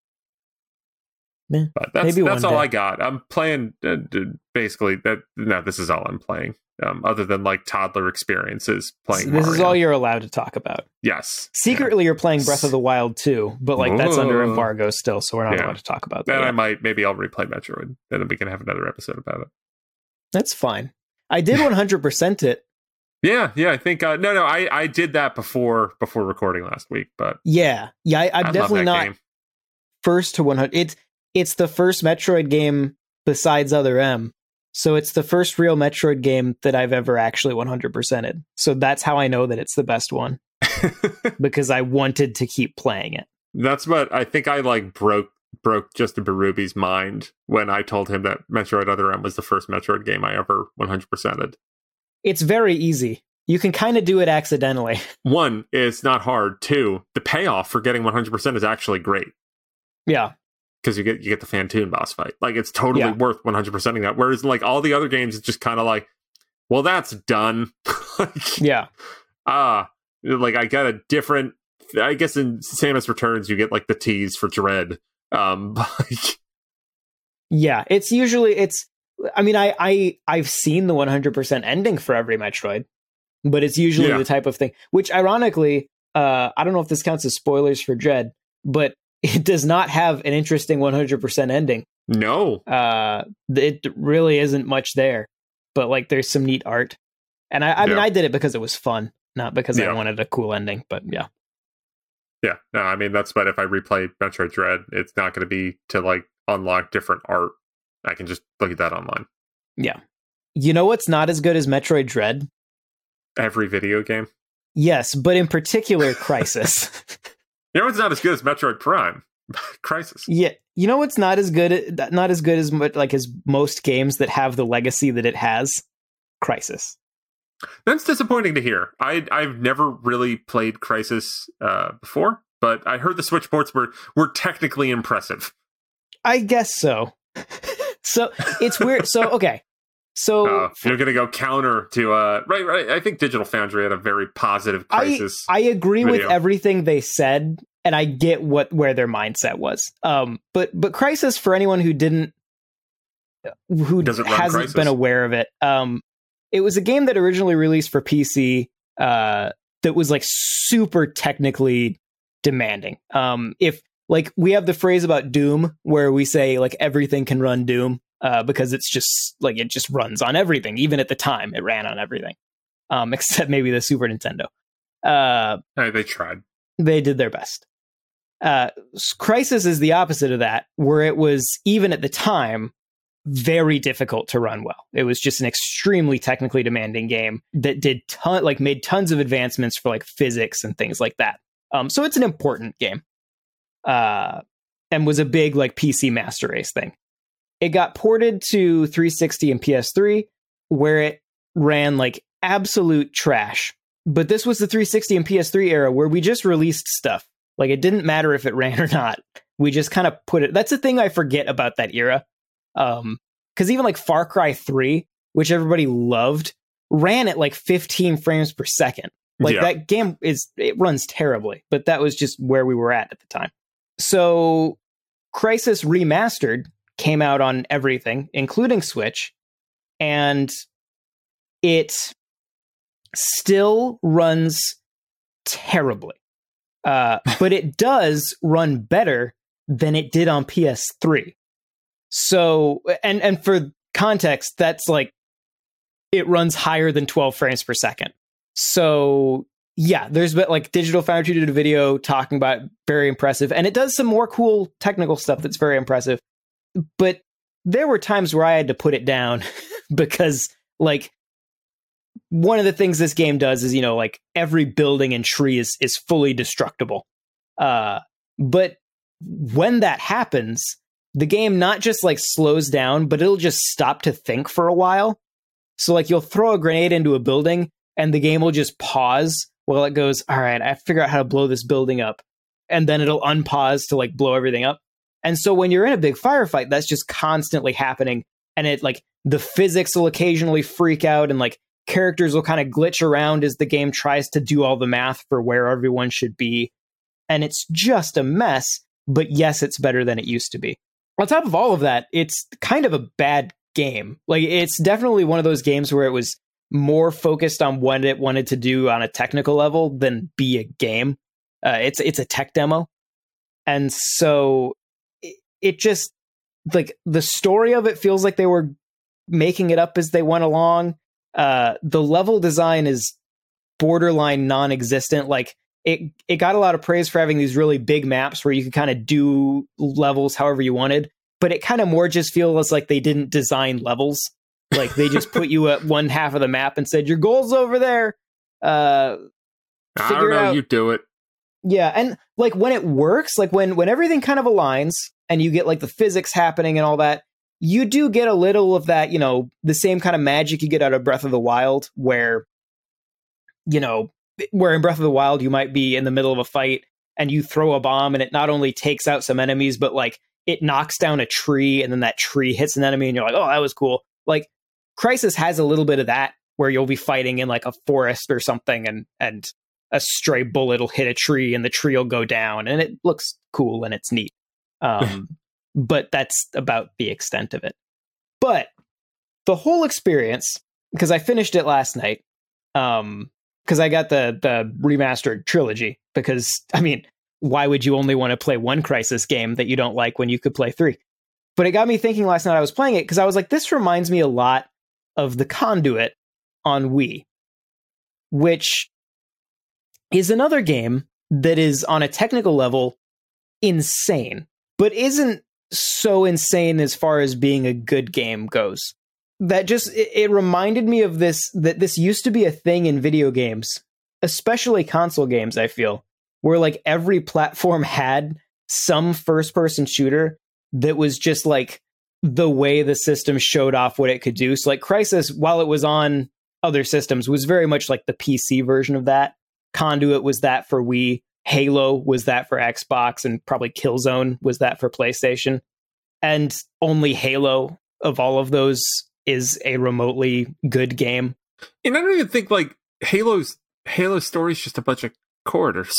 Yeah, but that's all I got. I'm playing basically that. No, this is all I'm playing. Other than like toddler experiences playing. So this Mario. Is all you're allowed to talk about. Yes. Secretly, you're playing Breath of the Wild too, but like that's under embargo still, so we're not allowed to talk about that. Then maybe I'll replay Metroid, and then we can have another episode about it. That's fine. I did 100% it. Yeah. I think I did that before recording last week, but I'm definitely not game. First to 100. It's the first Metroid game besides Other M. So it's the first real Metroid game that I've ever actually 100%ed. So that's how I know that it's the best one. Because I wanted to keep playing it. That's what I think I like broke Justin Berubi's mind when I told him that Metroid Other M was the first Metroid game I ever 100%ed. It's very easy. You can kind of do it accidentally. 1, it's not hard. 2, the payoff for getting 100% is actually great. Yeah. Because you get the Phantoon boss fight. Like, it's totally worth 100%ing that. Whereas, like, all the other games, it's just kind of like, well, that's done. Like, I got a different... I guess in Samus Returns, you get, like, the tease for Dread. It's usually... I mean, I've seen the 100% ending for every Metroid, but it's usually the type of thing... Which, ironically, I don't know if this counts as spoilers for Dread, but... It does not have an interesting 100% ending. No. It really isn't much there. But, like, there's some neat art. And I mean, I did it because it was fun, not because I wanted a cool ending, but yeah. Yeah, no, I mean, that's what if I replay Metroid Dread, it's not going to be to, like, unlock different art. I can just look at that online. Yeah. You know what's not as good as Metroid Dread? Every video game? Yes, but in particular, Crysis. You know what's not as good as Metroid Prime? Crysis. Yeah, you know what's not as good as like as most games that have the legacy that it has? Crysis. That's disappointing to hear. I've never really played Crysis before, but I heard the Switch ports were technically impressive. I guess so. So it's weird. So okay. So you're going to go counter to right. I think Digital Foundry had a very positive Crysis. I agree with everything they said, and I get where their mindset was. But Crysis, for anyone who hasn't been aware of it, it was a game that originally released for PC that was like super technically demanding. If like we have the phrase about Doom where we say like everything can run Doom. Because it's just like it just runs on everything. Even at the time, it ran on everything, except maybe the Super Nintendo. They tried. They did their best. Crysis is the opposite of that, where it was even at the time very difficult to run well. It was just an extremely technically demanding game that made tons of advancements for like physics and things like that. So it's an important game, and was a big like PC master race thing. It got ported to 360 and PS3, where it ran like absolute trash. But this was the 360 and PS3 era where we just released stuff. Like, it didn't matter if it ran or not. We just kind of put it. That's the thing I forget about that era. Because even like Far Cry 3, which everybody loved, ran at like 15 frames per second. Like that game it runs terribly, but that was just where we were at the time. So Crysis Remastered came out on everything, including Switch, and it still runs terribly. But it does run better than it did on PS3. So, and for context, that's like, it runs higher than 12 frames per second. So yeah, there's been like Digital Foundry did a video talking about very impressive, and it does some more cool technical stuff that's very impressive. But there were times where I had to put it down because like one of the things this game does is, like every building and tree is fully destructible. But when that happens, the game not just like slows down, but it'll just stop to think for a while. So like you'll throw a grenade into a building and the game will just pause while it goes, all right, I have to figure out how to blow this building up. And then it'll unpause to like blow everything up. And so when you're in a big firefight, that's just constantly happening. And it like the physics will occasionally freak out and like characters will kind of glitch around as the game tries to do all the math for where everyone should be. And it's just a mess. But yes, it's better than it used to be. On top of all of that, it's kind of a bad game. Like, it's definitely one of those games where it was more focused on what it wanted to do on a technical level than be a game. It's a tech demo. And so it just, like, the story of it feels like they were making it up as they went along. The level design is borderline non-existent. Like, it got a lot of praise for having these really big maps where you could kind of do levels however you wanted, but it kind of more just feels like they didn't design levels. Like, they just put you at one half of the map and said, your goal's over there. I don't know, you do it. Yeah, and like when it works, like when everything kind of aligns and you get like the physics happening and all that, you do get a little of that, the same kind of magic you get out of Breath of the Wild, where in Breath of the Wild, you might be in the middle of a fight and you throw a bomb and it not only takes out some enemies, but like it knocks down a tree and then that tree hits an enemy and you're like, oh, that was cool. Like, Crysis has a little bit of that where you'll be fighting in like a forest or something and a stray bullet will hit a tree and the tree will go down and it looks cool and it's neat. But that's about the extent of it. But the whole experience, because I finished it last night, because I got the remastered trilogy, because, I mean, why would you only want to play one Crysis game that you don't like when you could play 3? But it got me thinking last night I was playing it, because I was like, this reminds me a lot of The Conduit on Wii, which is another game that is on a technical level insane, but isn't so insane as far as being a good game goes. That just, it reminded me of this, that this used to be a thing in video games, especially console games, I feel, where like every platform had some first-person shooter that was just like the way the system showed off what it could do. So like Crysis, while it was on other systems, was very much like the PC version of that. Conduit was that for Wii. Halo was that for Xbox, and probably Killzone was that for PlayStation. And only Halo of all of those is a remotely good game. And I don't even think like Halo story is just a bunch of corridors.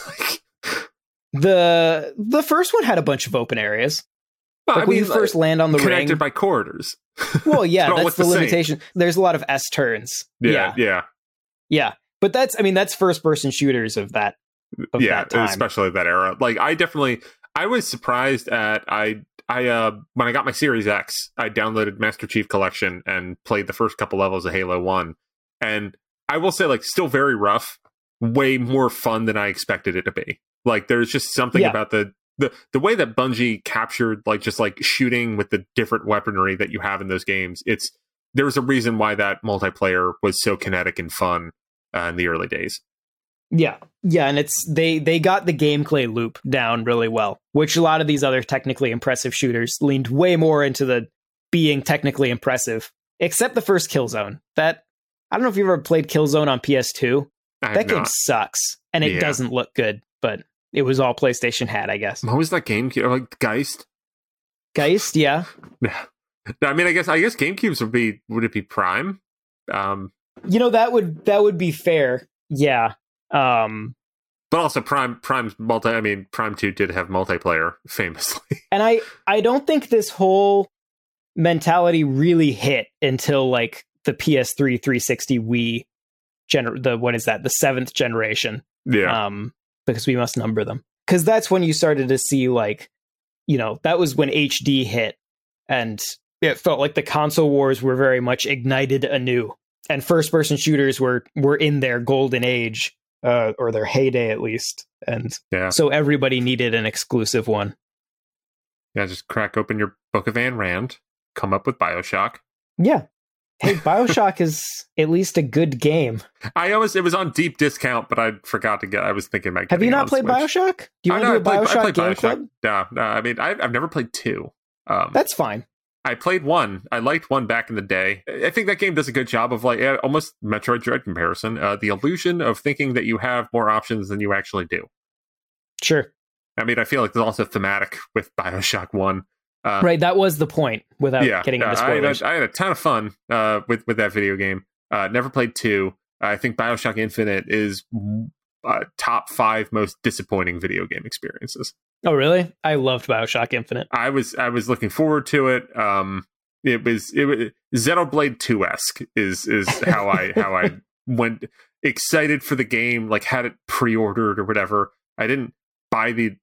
The first one had a bunch of open areas. Well, like when you first land on the ring, connected by corridors. Well, yeah, that's the limitation. There's a lot of S turns. Yeah. But that's first person shooters of that. That time. Especially that era. Like, I was surprised at when I got my Series X, I downloaded Master Chief Collection and played the first couple levels of Halo 1. And I will say, like, still very rough, way more fun than I expected it to be. Like, there's just something about the way that Bungie captured, like, just like shooting with the different weaponry that you have in those games. There's a reason why that multiplayer was so kinetic and fun in the early days. Yeah, and it's they got the gameplay loop down really well, which a lot of these other technically impressive shooters leaned way more into the being technically impressive, except the first Killzone. That, I don't know if you've ever played Killzone on PS2. That game sucks, and it doesn't look good, but it was all PlayStation had, I guess. What was that GameCube? Like Geist? Geist, yeah. I mean, I guess GameCubes would it be Prime? That would be fair. Yeah. But also Prime's Prime 2 did have multiplayer famously. And I don't think this whole mentality really hit until like the PS3 360 Wii the 7th generation. Yeah. Because we must number them. Because that's when you started to see like, that was when HD hit, and it felt like the console wars were very much ignited anew, and first person shooters were in their golden age, or their heyday at least. And so everybody needed an exclusive one. Yeah, just crack open your book of Ayn Rand, come up with BioShock. Yeah. Hey, BioShock is at least a good game. It was on deep discount, but I forgot to I was thinking about. Have you not played Switch. BioShock? Do you want to do a BioShock game club? No. I mean, I've never played 2. That's fine. I played 1. I liked 1 back in the day. I think that game does a good job of like almost Metroid Dread comparison. The illusion of thinking that you have more options than you actually do. Sure. I mean, I feel like there's also thematic with BioShock 1. Right, that was the point, without getting into spoilers. I had a ton of fun with that video game. Never played 2. I think BioShock Infinite is top 5 most disappointing video game experiences. Oh, really? I loved BioShock Infinite. I was looking forward to it. It was Xenoblade 2-esque is how I went, excited for the game, like had it pre-ordered or whatever. I didn't buy the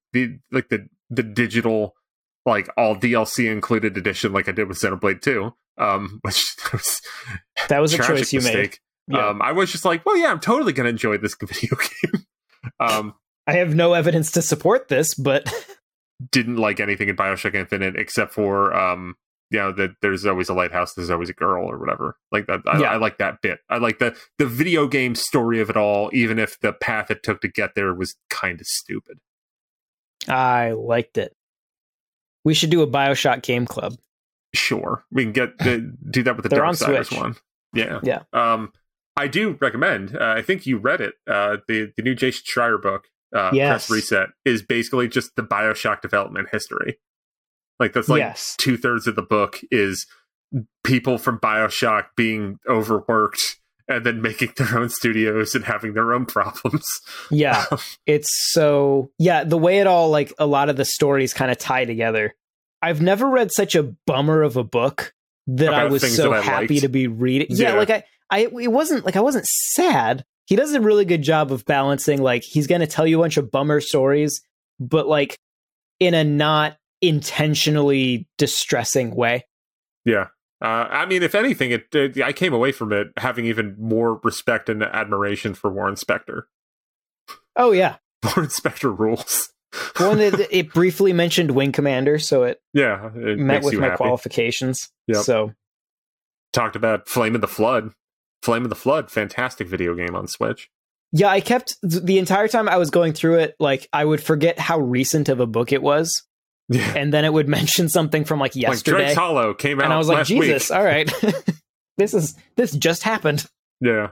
digital, like all DLC included edition like I did with Xenoblade 2, which was a choice you made. Yeah. I was just like, well, yeah, I'm totally going to enjoy this video game. I have no evidence to support this, but didn't like anything in BioShock Infinite except for that there's always a lighthouse, there's always a girl or whatever. Like that, I like that bit. I like the video game story of it all, even if the path it took to get there was kind of stupid. I liked it. We should do a BioShock game club. Sure, we can do that with the Darksiders one. Yeah. I do recommend. I think you read it. The new Jason Schreier book, Press Reset, is basically just the BioShock development history. Like that's like 2/3 of the book is people from BioShock being overworked and then making their own studios and having their own problems. Yeah, it's so the way it all, like a lot of the stories kind of tie together. I've never read such a bummer of a book that I was so happy to be reading. Yeah, like it wasn't like I wasn't sad. He does a really good job of balancing, like he's going to tell you a bunch of bummer stories, but like in a not intentionally distressing way. Yeah. I mean, if anything, I came away from it having even more respect and admiration for Warren Spector. Oh, yeah. Warren Spector rules. Well, it briefly mentioned Wing Commander, so it met with my qualifications. Yep. So talked about Flame of the Flood. Flame of the Flood, fantastic video game on Switch. Yeah, I kept the entire time I was going through it, like I would forget how recent of a book it was. Yeah. And then it would mention something from like yesterday. Like Drake's Hollow came out, and I was like, last Jesus, week. All right, this just happened. Yeah,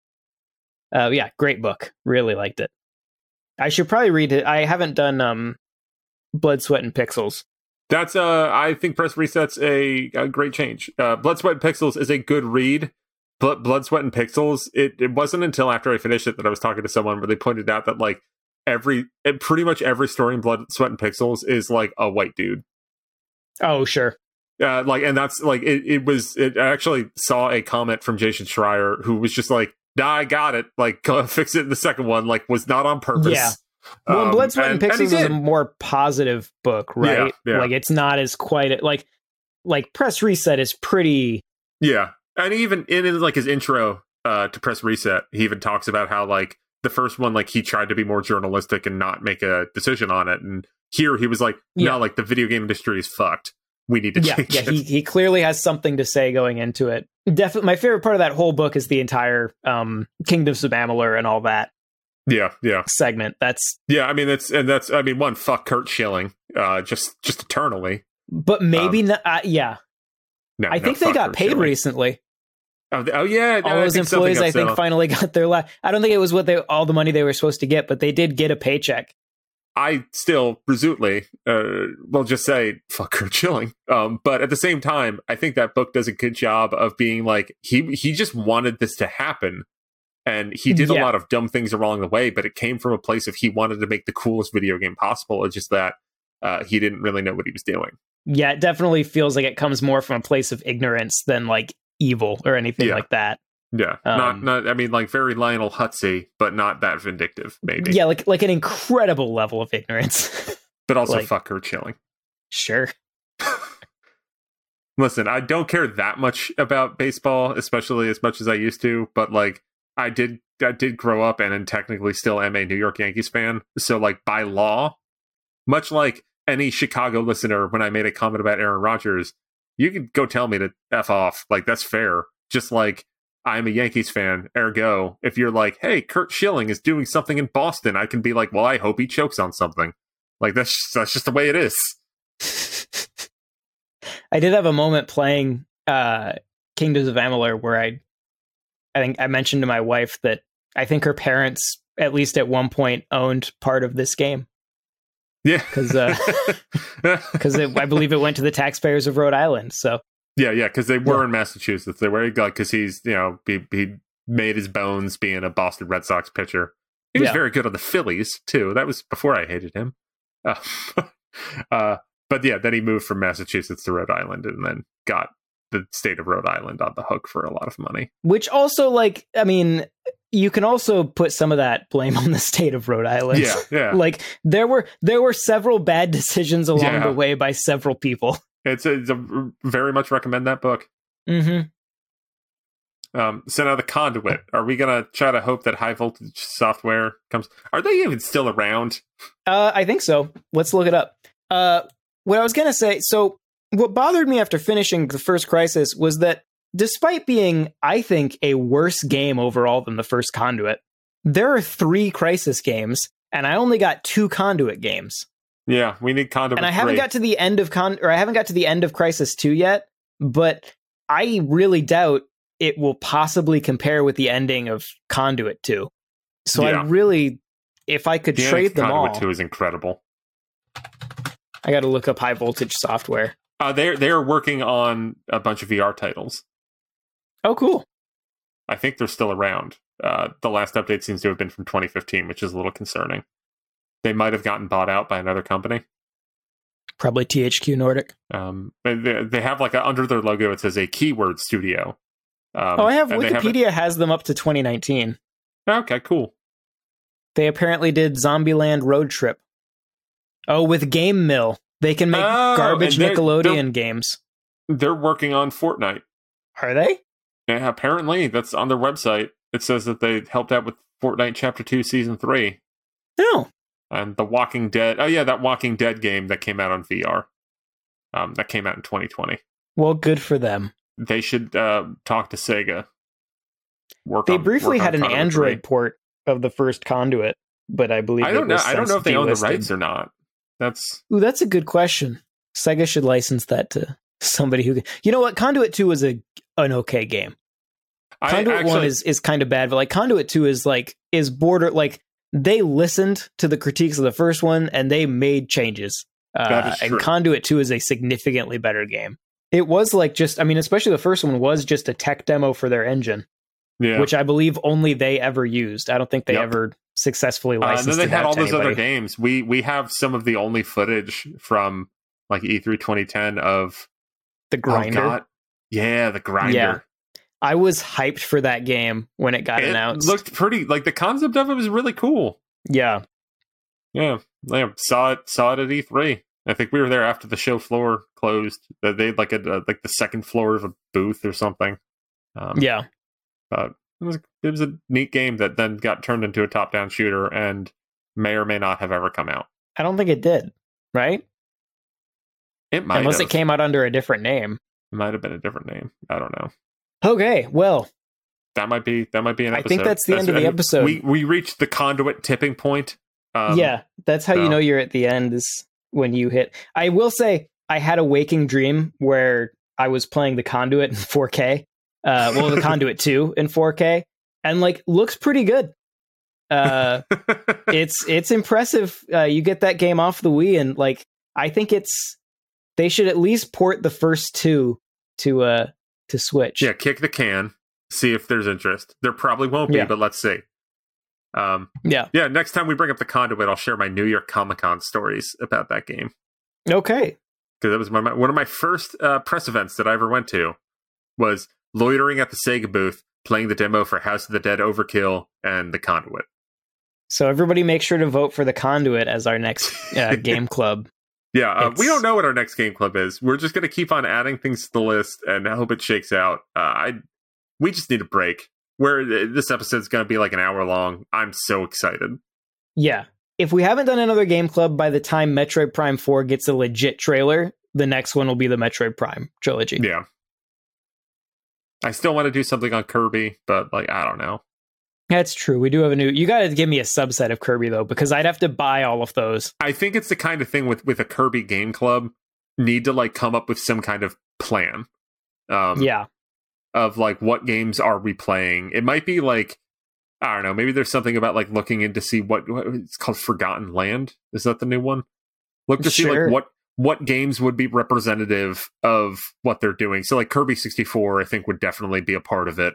great book. Really liked it. I should probably read it. I haven't done Blood, Sweat, and Pixels. That's I think Press Reset's a great change. Blood, Sweat, and Pixels is a good read, but Blood, Sweat, and Pixels, it wasn't until after I finished it that I was talking to someone where they pointed out that like pretty much every story in Blood, Sweat, and Pixels is like a white dude. Oh, sure. And that's like I actually saw a comment from Jason Schreier who was just like, nah, I got it. Like, fix it in the second one. Like, was not on purpose. Yeah. Well, Blood, Sweat, and Pixels is a more positive book, right? Yeah. Like, it's not as quite like Press Reset is pretty. Yeah, and even in like his intro to Press Reset, he even talks about how like the first one, like he tried to be more journalistic and not make a decision on it, and here he was like, no, like the video game industry is fucked. We need to change it. He clearly has something to say going into it. Definitely, my favorite part of that whole book is the entire Kingdoms of Amalur and all that. Yeah. Segment. That's one, fuck Kurt Schilling, just eternally. But maybe not. No, I think they got Kurt paid Schilling. Recently. Oh yeah, all those employees I think finally got their I don't think it was all the money they were supposed to get, but they did get a paycheck. I still, presumably, will just say, fuck Kurt Schilling. But at the same time, I think that book does a good job of being like, he just wanted this to happen. And he did a lot of dumb things along the way, but it came from a place of he wanted to make the coolest video game possible. It's just that he didn't really know what he was doing. Yeah, it definitely feels like it comes more from a place of ignorance than like evil or anything like that. Yeah, not. I mean, like very Lionel Hutzy, but not that vindictive. Maybe. Yeah, like an incredible level of ignorance. But also, like, fuck Kurt Schilling. Sure. Listen, I don't care that much about baseball, especially as much as I used to. But like, I did grow up and technically still am a New York Yankees fan. So like by law, much like any Chicago listener, when I made a comment about Aaron Rodgers, you could go tell me to F off. Like, that's fair. Just like, I'm a Yankees fan, ergo, if you're like, hey, Kurt Schilling is doing something in Boston, I can be like, well, I hope he chokes on something. Like, that's just the way it is. I did have a moment playing Kingdoms of Amalur where I think I mentioned to my wife that I think her parents, at least at one point, owned part of this game. Yeah. Because I believe it went to the taxpayers of Rhode Island, so... Yeah, because they were in Massachusetts. They were, because he's, he made his bones being a Boston Red Sox pitcher. He was very good on the Phillies, too. That was before I hated him. But yeah, then he moved from Massachusetts to Rhode Island and then got the state of Rhode Island on the hook for a lot of money. Which also, like, I mean, you can also put some of that blame on the state of Rhode Island. Yeah. Like, there were several bad decisions along the way by several people. It's a very much recommend that book. Mm-hmm. So now the Conduit. Are we going to try to hope that High Voltage Software comes? Are they even still around? I think so. Let's look it up. What I was going to say, so what bothered me after finishing the first Crysis was that despite being, I think, a worse game overall than the first Conduit, there are 3 Crysis games, and I only got 2 Conduit games. Yeah, we need Conduit. And I haven't got to the end of Crysis 2 yet, but I really doubt it will possibly compare with the ending of Conduit 2. So I really, if I could trade them all... Conduit 2 is incredible. I got to look up High Voltage Software. They're working on a bunch of VR titles. Oh, cool. I think they're still around. The last update seems to have been from 2015, which is a little concerning. They might have gotten bought out by another company. Probably THQ Nordic. They have like under their logo, it says a keyword studio. I have Wikipedia has them up to 2019. Okay, cool. They apparently did Zombieland Road Trip. Oh, with Game Mill. They can make garbage Nickelodeon games. They're working on Fortnite. Are they? Yeah, apparently. That's on their website. It says that they helped out with Fortnite Chapter 2 Season 3. Oh. And The Walking Dead. Oh, yeah, that Walking Dead game that came out on VR. That came out in 2020. Well, good for them. They should talk to Sega. They briefly had an Android port of the first Conduit, but I believe I don't know if they own the rights or not. That's a good question. Sega should license that to somebody who... You know what? Conduit 2 is an okay game. Conduit 1 is kind of bad, but like Conduit 2 is border... Like, they listened to the critiques of the first one and they made changes. And Conduit 2 is a significantly better game. It was like especially the first one was just a tech demo for their engine, which I believe only they ever used. I don't think they ever successfully licensed it. Then they had all those anybody. other games. We have some of the only footage from like E3 2010 of the Grinder. Oh God. Yeah, the Grinder. Yeah. I was hyped for that game when it got announced. It looked pretty, like the concept of it was really cool. Yeah. Yeah. Saw it at E3. I think we were there after the show floor closed. They had like the second floor of a booth or something. Yeah. But it was a neat game that then got turned into a top-down shooter and may or may not have ever come out. I don't think it did, right? It might Unless it came out under a different name. It might have been a different name. I don't know. Okay, well. That might be an episode. I think that's the end of the episode. We reached the Conduit tipping point. Yeah, that's how you know you're at the end, is when you hit. I will say, I had a waking dream where I was playing the Conduit in 4K. The Conduit 2 in 4K. And looks pretty good. It's impressive. You get that game off the Wii, and like I think they should at least port the first two to Switch. Yeah, kick the can, see if there's interest. There probably won't be, but let's see. Yeah. Next time we bring up the Conduit, I'll share my New York Comic-Con stories about that game. Okay. Because that was one of my first press events that I ever went to. Was loitering at the Sega booth, playing the demo for House of the Dead Overkill and the Conduit. So everybody make sure to vote for the Conduit as our next game club. Yeah, we don't know what our next game club is. We're just going to keep on adding things to the list and I hope it shakes out. We just need a break. This episode's going to be like an hour long. I'm so excited. Yeah. If we haven't done another game club by the time Metroid Prime 4 gets a legit trailer, the next one will be the Metroid Prime trilogy. Yeah. I still want to do something on Kirby, but like, I don't know. That's true. We do have you got to give me a subset of Kirby though, because I'd have to buy all of those. I think it's the kind of thing with a Kirby game club need to like come up with some kind of plan. Of like, what games are we playing? It might be like, I don't know, maybe there's something about like looking in to see what it's called Forgotten Land. Is that the new one? Look to see like what games would be representative of what they're doing. So like Kirby 64, I think would definitely be a part of it.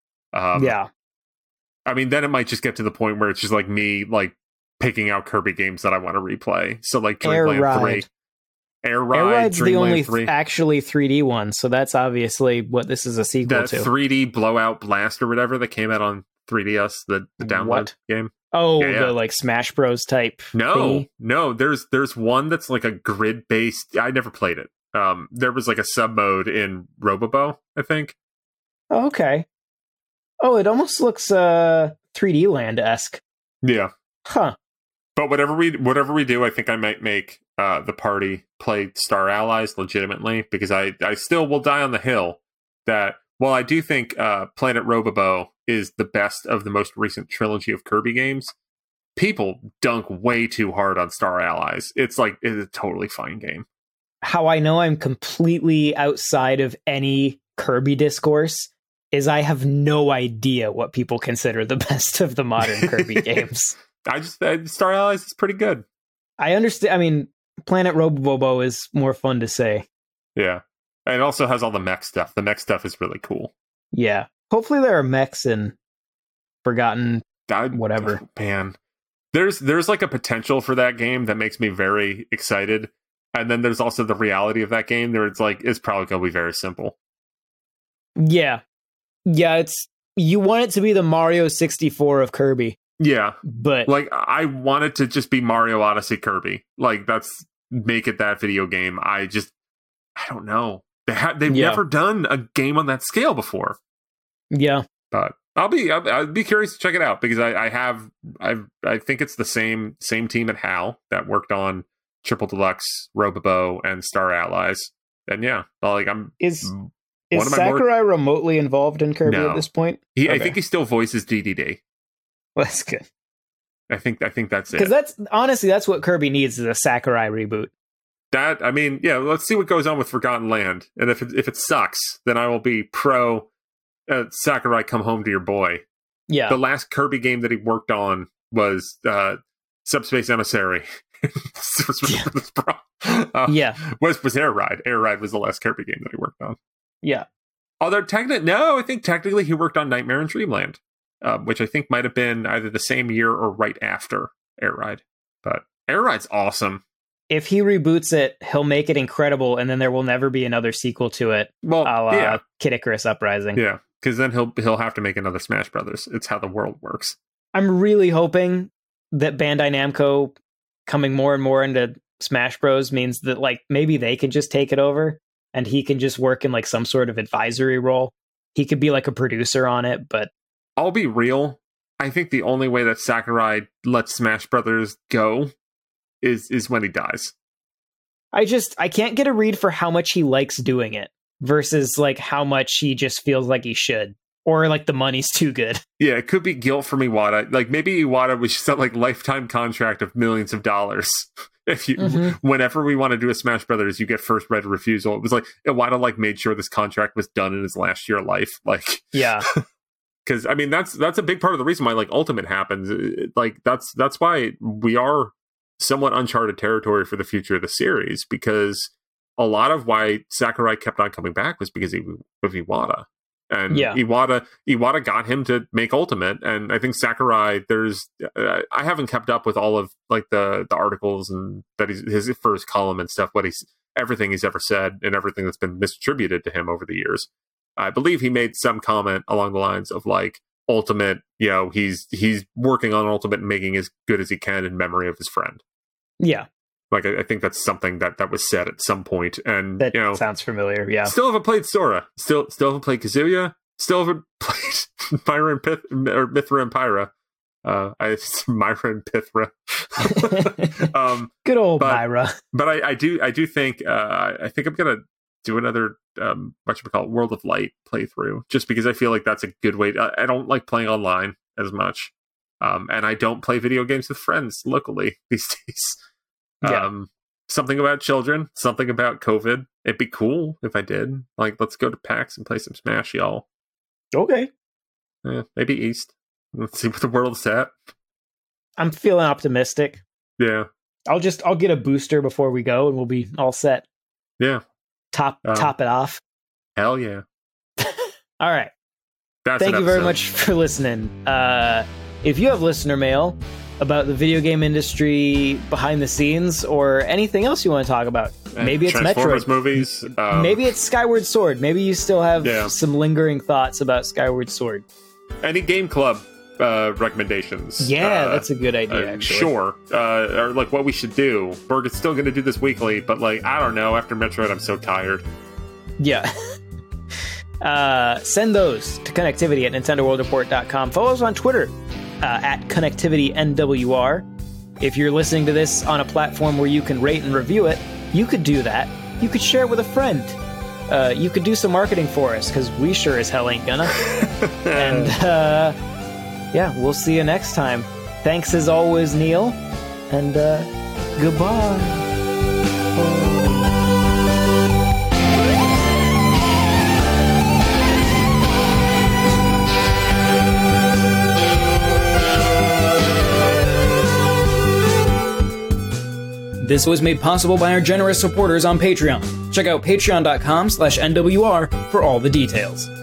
I mean, then it might just get to the point where it's just like me like picking out Kirby games that I want to replay. So like Dreamland 3. Air Ride's the only actually 3D one, so that's obviously what this is a sequel to. 3D Blowout Blast or whatever that came out on 3DS, the download game. Oh, the like Smash Bros type. No, there's one that's like a grid based. I never played it. There was like a sub mode in Robobo, I think. Oh, okay. Oh, it almost looks 3D Land-esque. Yeah. Huh. But whatever we do, I think I might make the party play Star Allies legitimately, because I still will die on the hill that while I do think Planet Robobo is the best of the most recent trilogy of Kirby games, people dunk way too hard on Star Allies. It's a totally fine game. How I know I'm completely outside of any Kirby discourse is I have no idea what people consider the best of the modern Kirby games. Star Allies is pretty good. I understand. I mean, Planet Robobo is more fun to say. Yeah. And it also has all the mech stuff. The mech stuff is really cool. Yeah. Hopefully there are mechs in Forgotten whatever. Man. There's like a potential for that game that makes me very excited. And then there's also the reality of that game where it's like, it's probably going to be very simple. Yeah. Yeah, you want it to be the Mario 64 of Kirby. Yeah. But like, I want it to just be Mario Odyssey Kirby. Like, make it that video game. I don't know. They've never done a game on that scale before. Yeah. But I'd be curious to check it out, because I think it's the same team at HAL that worked on Triple Deluxe, Robobo, and Star Allies. And yeah, like Is Sakurai remotely involved in Kirby at this point? I think he still voices DDD. Well, that's good. I think that's it. Because that's what Kirby needs, is a Sakurai reboot. Let's see what goes on with Forgotten Land. And if it sucks, then I will be pro Sakurai come home to your boy. Yeah. The last Kirby game that he worked on was Subspace Emissary. Was Air Ride. Air Ride was the last Kirby game that he worked on. Yeah. Although I think technically he worked on Nightmare in Dreamland, which I think might have been either the same year or right after Air Ride. But Air Ride's awesome. If he reboots it, he'll make it incredible, and then there will never be another sequel to it. Well, Kid Icarus Uprising. Yeah, because then he'll have to make another Smash Brothers. It's how the world works. I'm really hoping that Bandai Namco coming more and more into Smash Bros means that like maybe they can just take it over. And he can just work in like some sort of advisory role. He could be like a producer on it, but I'll be real. I think the only way that Sakurai lets Smash Brothers go is when he dies. I can't get a read for how much he likes doing it versus like how much he just feels like he should, or like the money's too good. Yeah, it could be guilt from Iwata. Like maybe Iwata was just like lifetime contract of millions of dollars. If you, whenever we want to do a Smash Brothers, you get first right of refusal. It was like Iwata like made sure this contract was done in his last year of life. Like, yeah, because I mean that's a big part of the reason why like Ultimate happens. Like that's why we are somewhat uncharted territory for the future of the series, because a lot of why Sakurai kept on coming back was because of Iwata. And Iwata got him to make Ultimate, and I think Sakurai. I haven't kept up with all of like the articles and that his first column and stuff. Everything he's ever said and everything that's been misattributed to him over the years. I believe he made some comment along the lines of like Ultimate. He's working on Ultimate and making as good as he can in memory of his friend. Yeah. Like, I think that's something that was said at some point. And, that sounds familiar, yeah. Still haven't played Sora. Still haven't played Kazuya. Still haven't played Myra and Mithra and Pyra. Myra and Pithra. Good old Myra. But I do think, I think I'm going to do another, World of Light playthrough, just because I feel like that's a good way. I don't like playing online as much. And I don't play video games with friends locally these days. Yeah. Something about children, something about COVID. It'd be cool if I did. Like, let's go to PAX and play some Smash, y'all. Okay. Maybe East. Let's see what the world's at. I'm feeling optimistic. Yeah. I'll get a booster before we go and we'll be all set. Yeah. Top it off. Hell yeah. All right. Thank you very much for listening. If you have listener mail about the video game industry behind the scenes or anything else you want to talk about, maybe it's Transformers Metroid movies, maybe it's Skyward Sword, maybe you still have some lingering thoughts about Skyward Sword, any Game Club recommendations. That's a good idea, actually. Sure. Or like what we should do. We're still going to do this weekly, but like, I don't know, after Metroid I'm so tired. Send those to connectivity at nintendoworldreport.com. Follow us on Twitter at connectivitynwr. If you're listening to this on a platform where you can rate and review it, you could do that. You could share it with a friend. You could do some marketing for us, because we sure as hell ain't gonna. And we'll see you next time. Thanks as always, Neil, and goodbye. This was made possible by our generous supporters on Patreon. Check out patreon.com/NWR for all the details.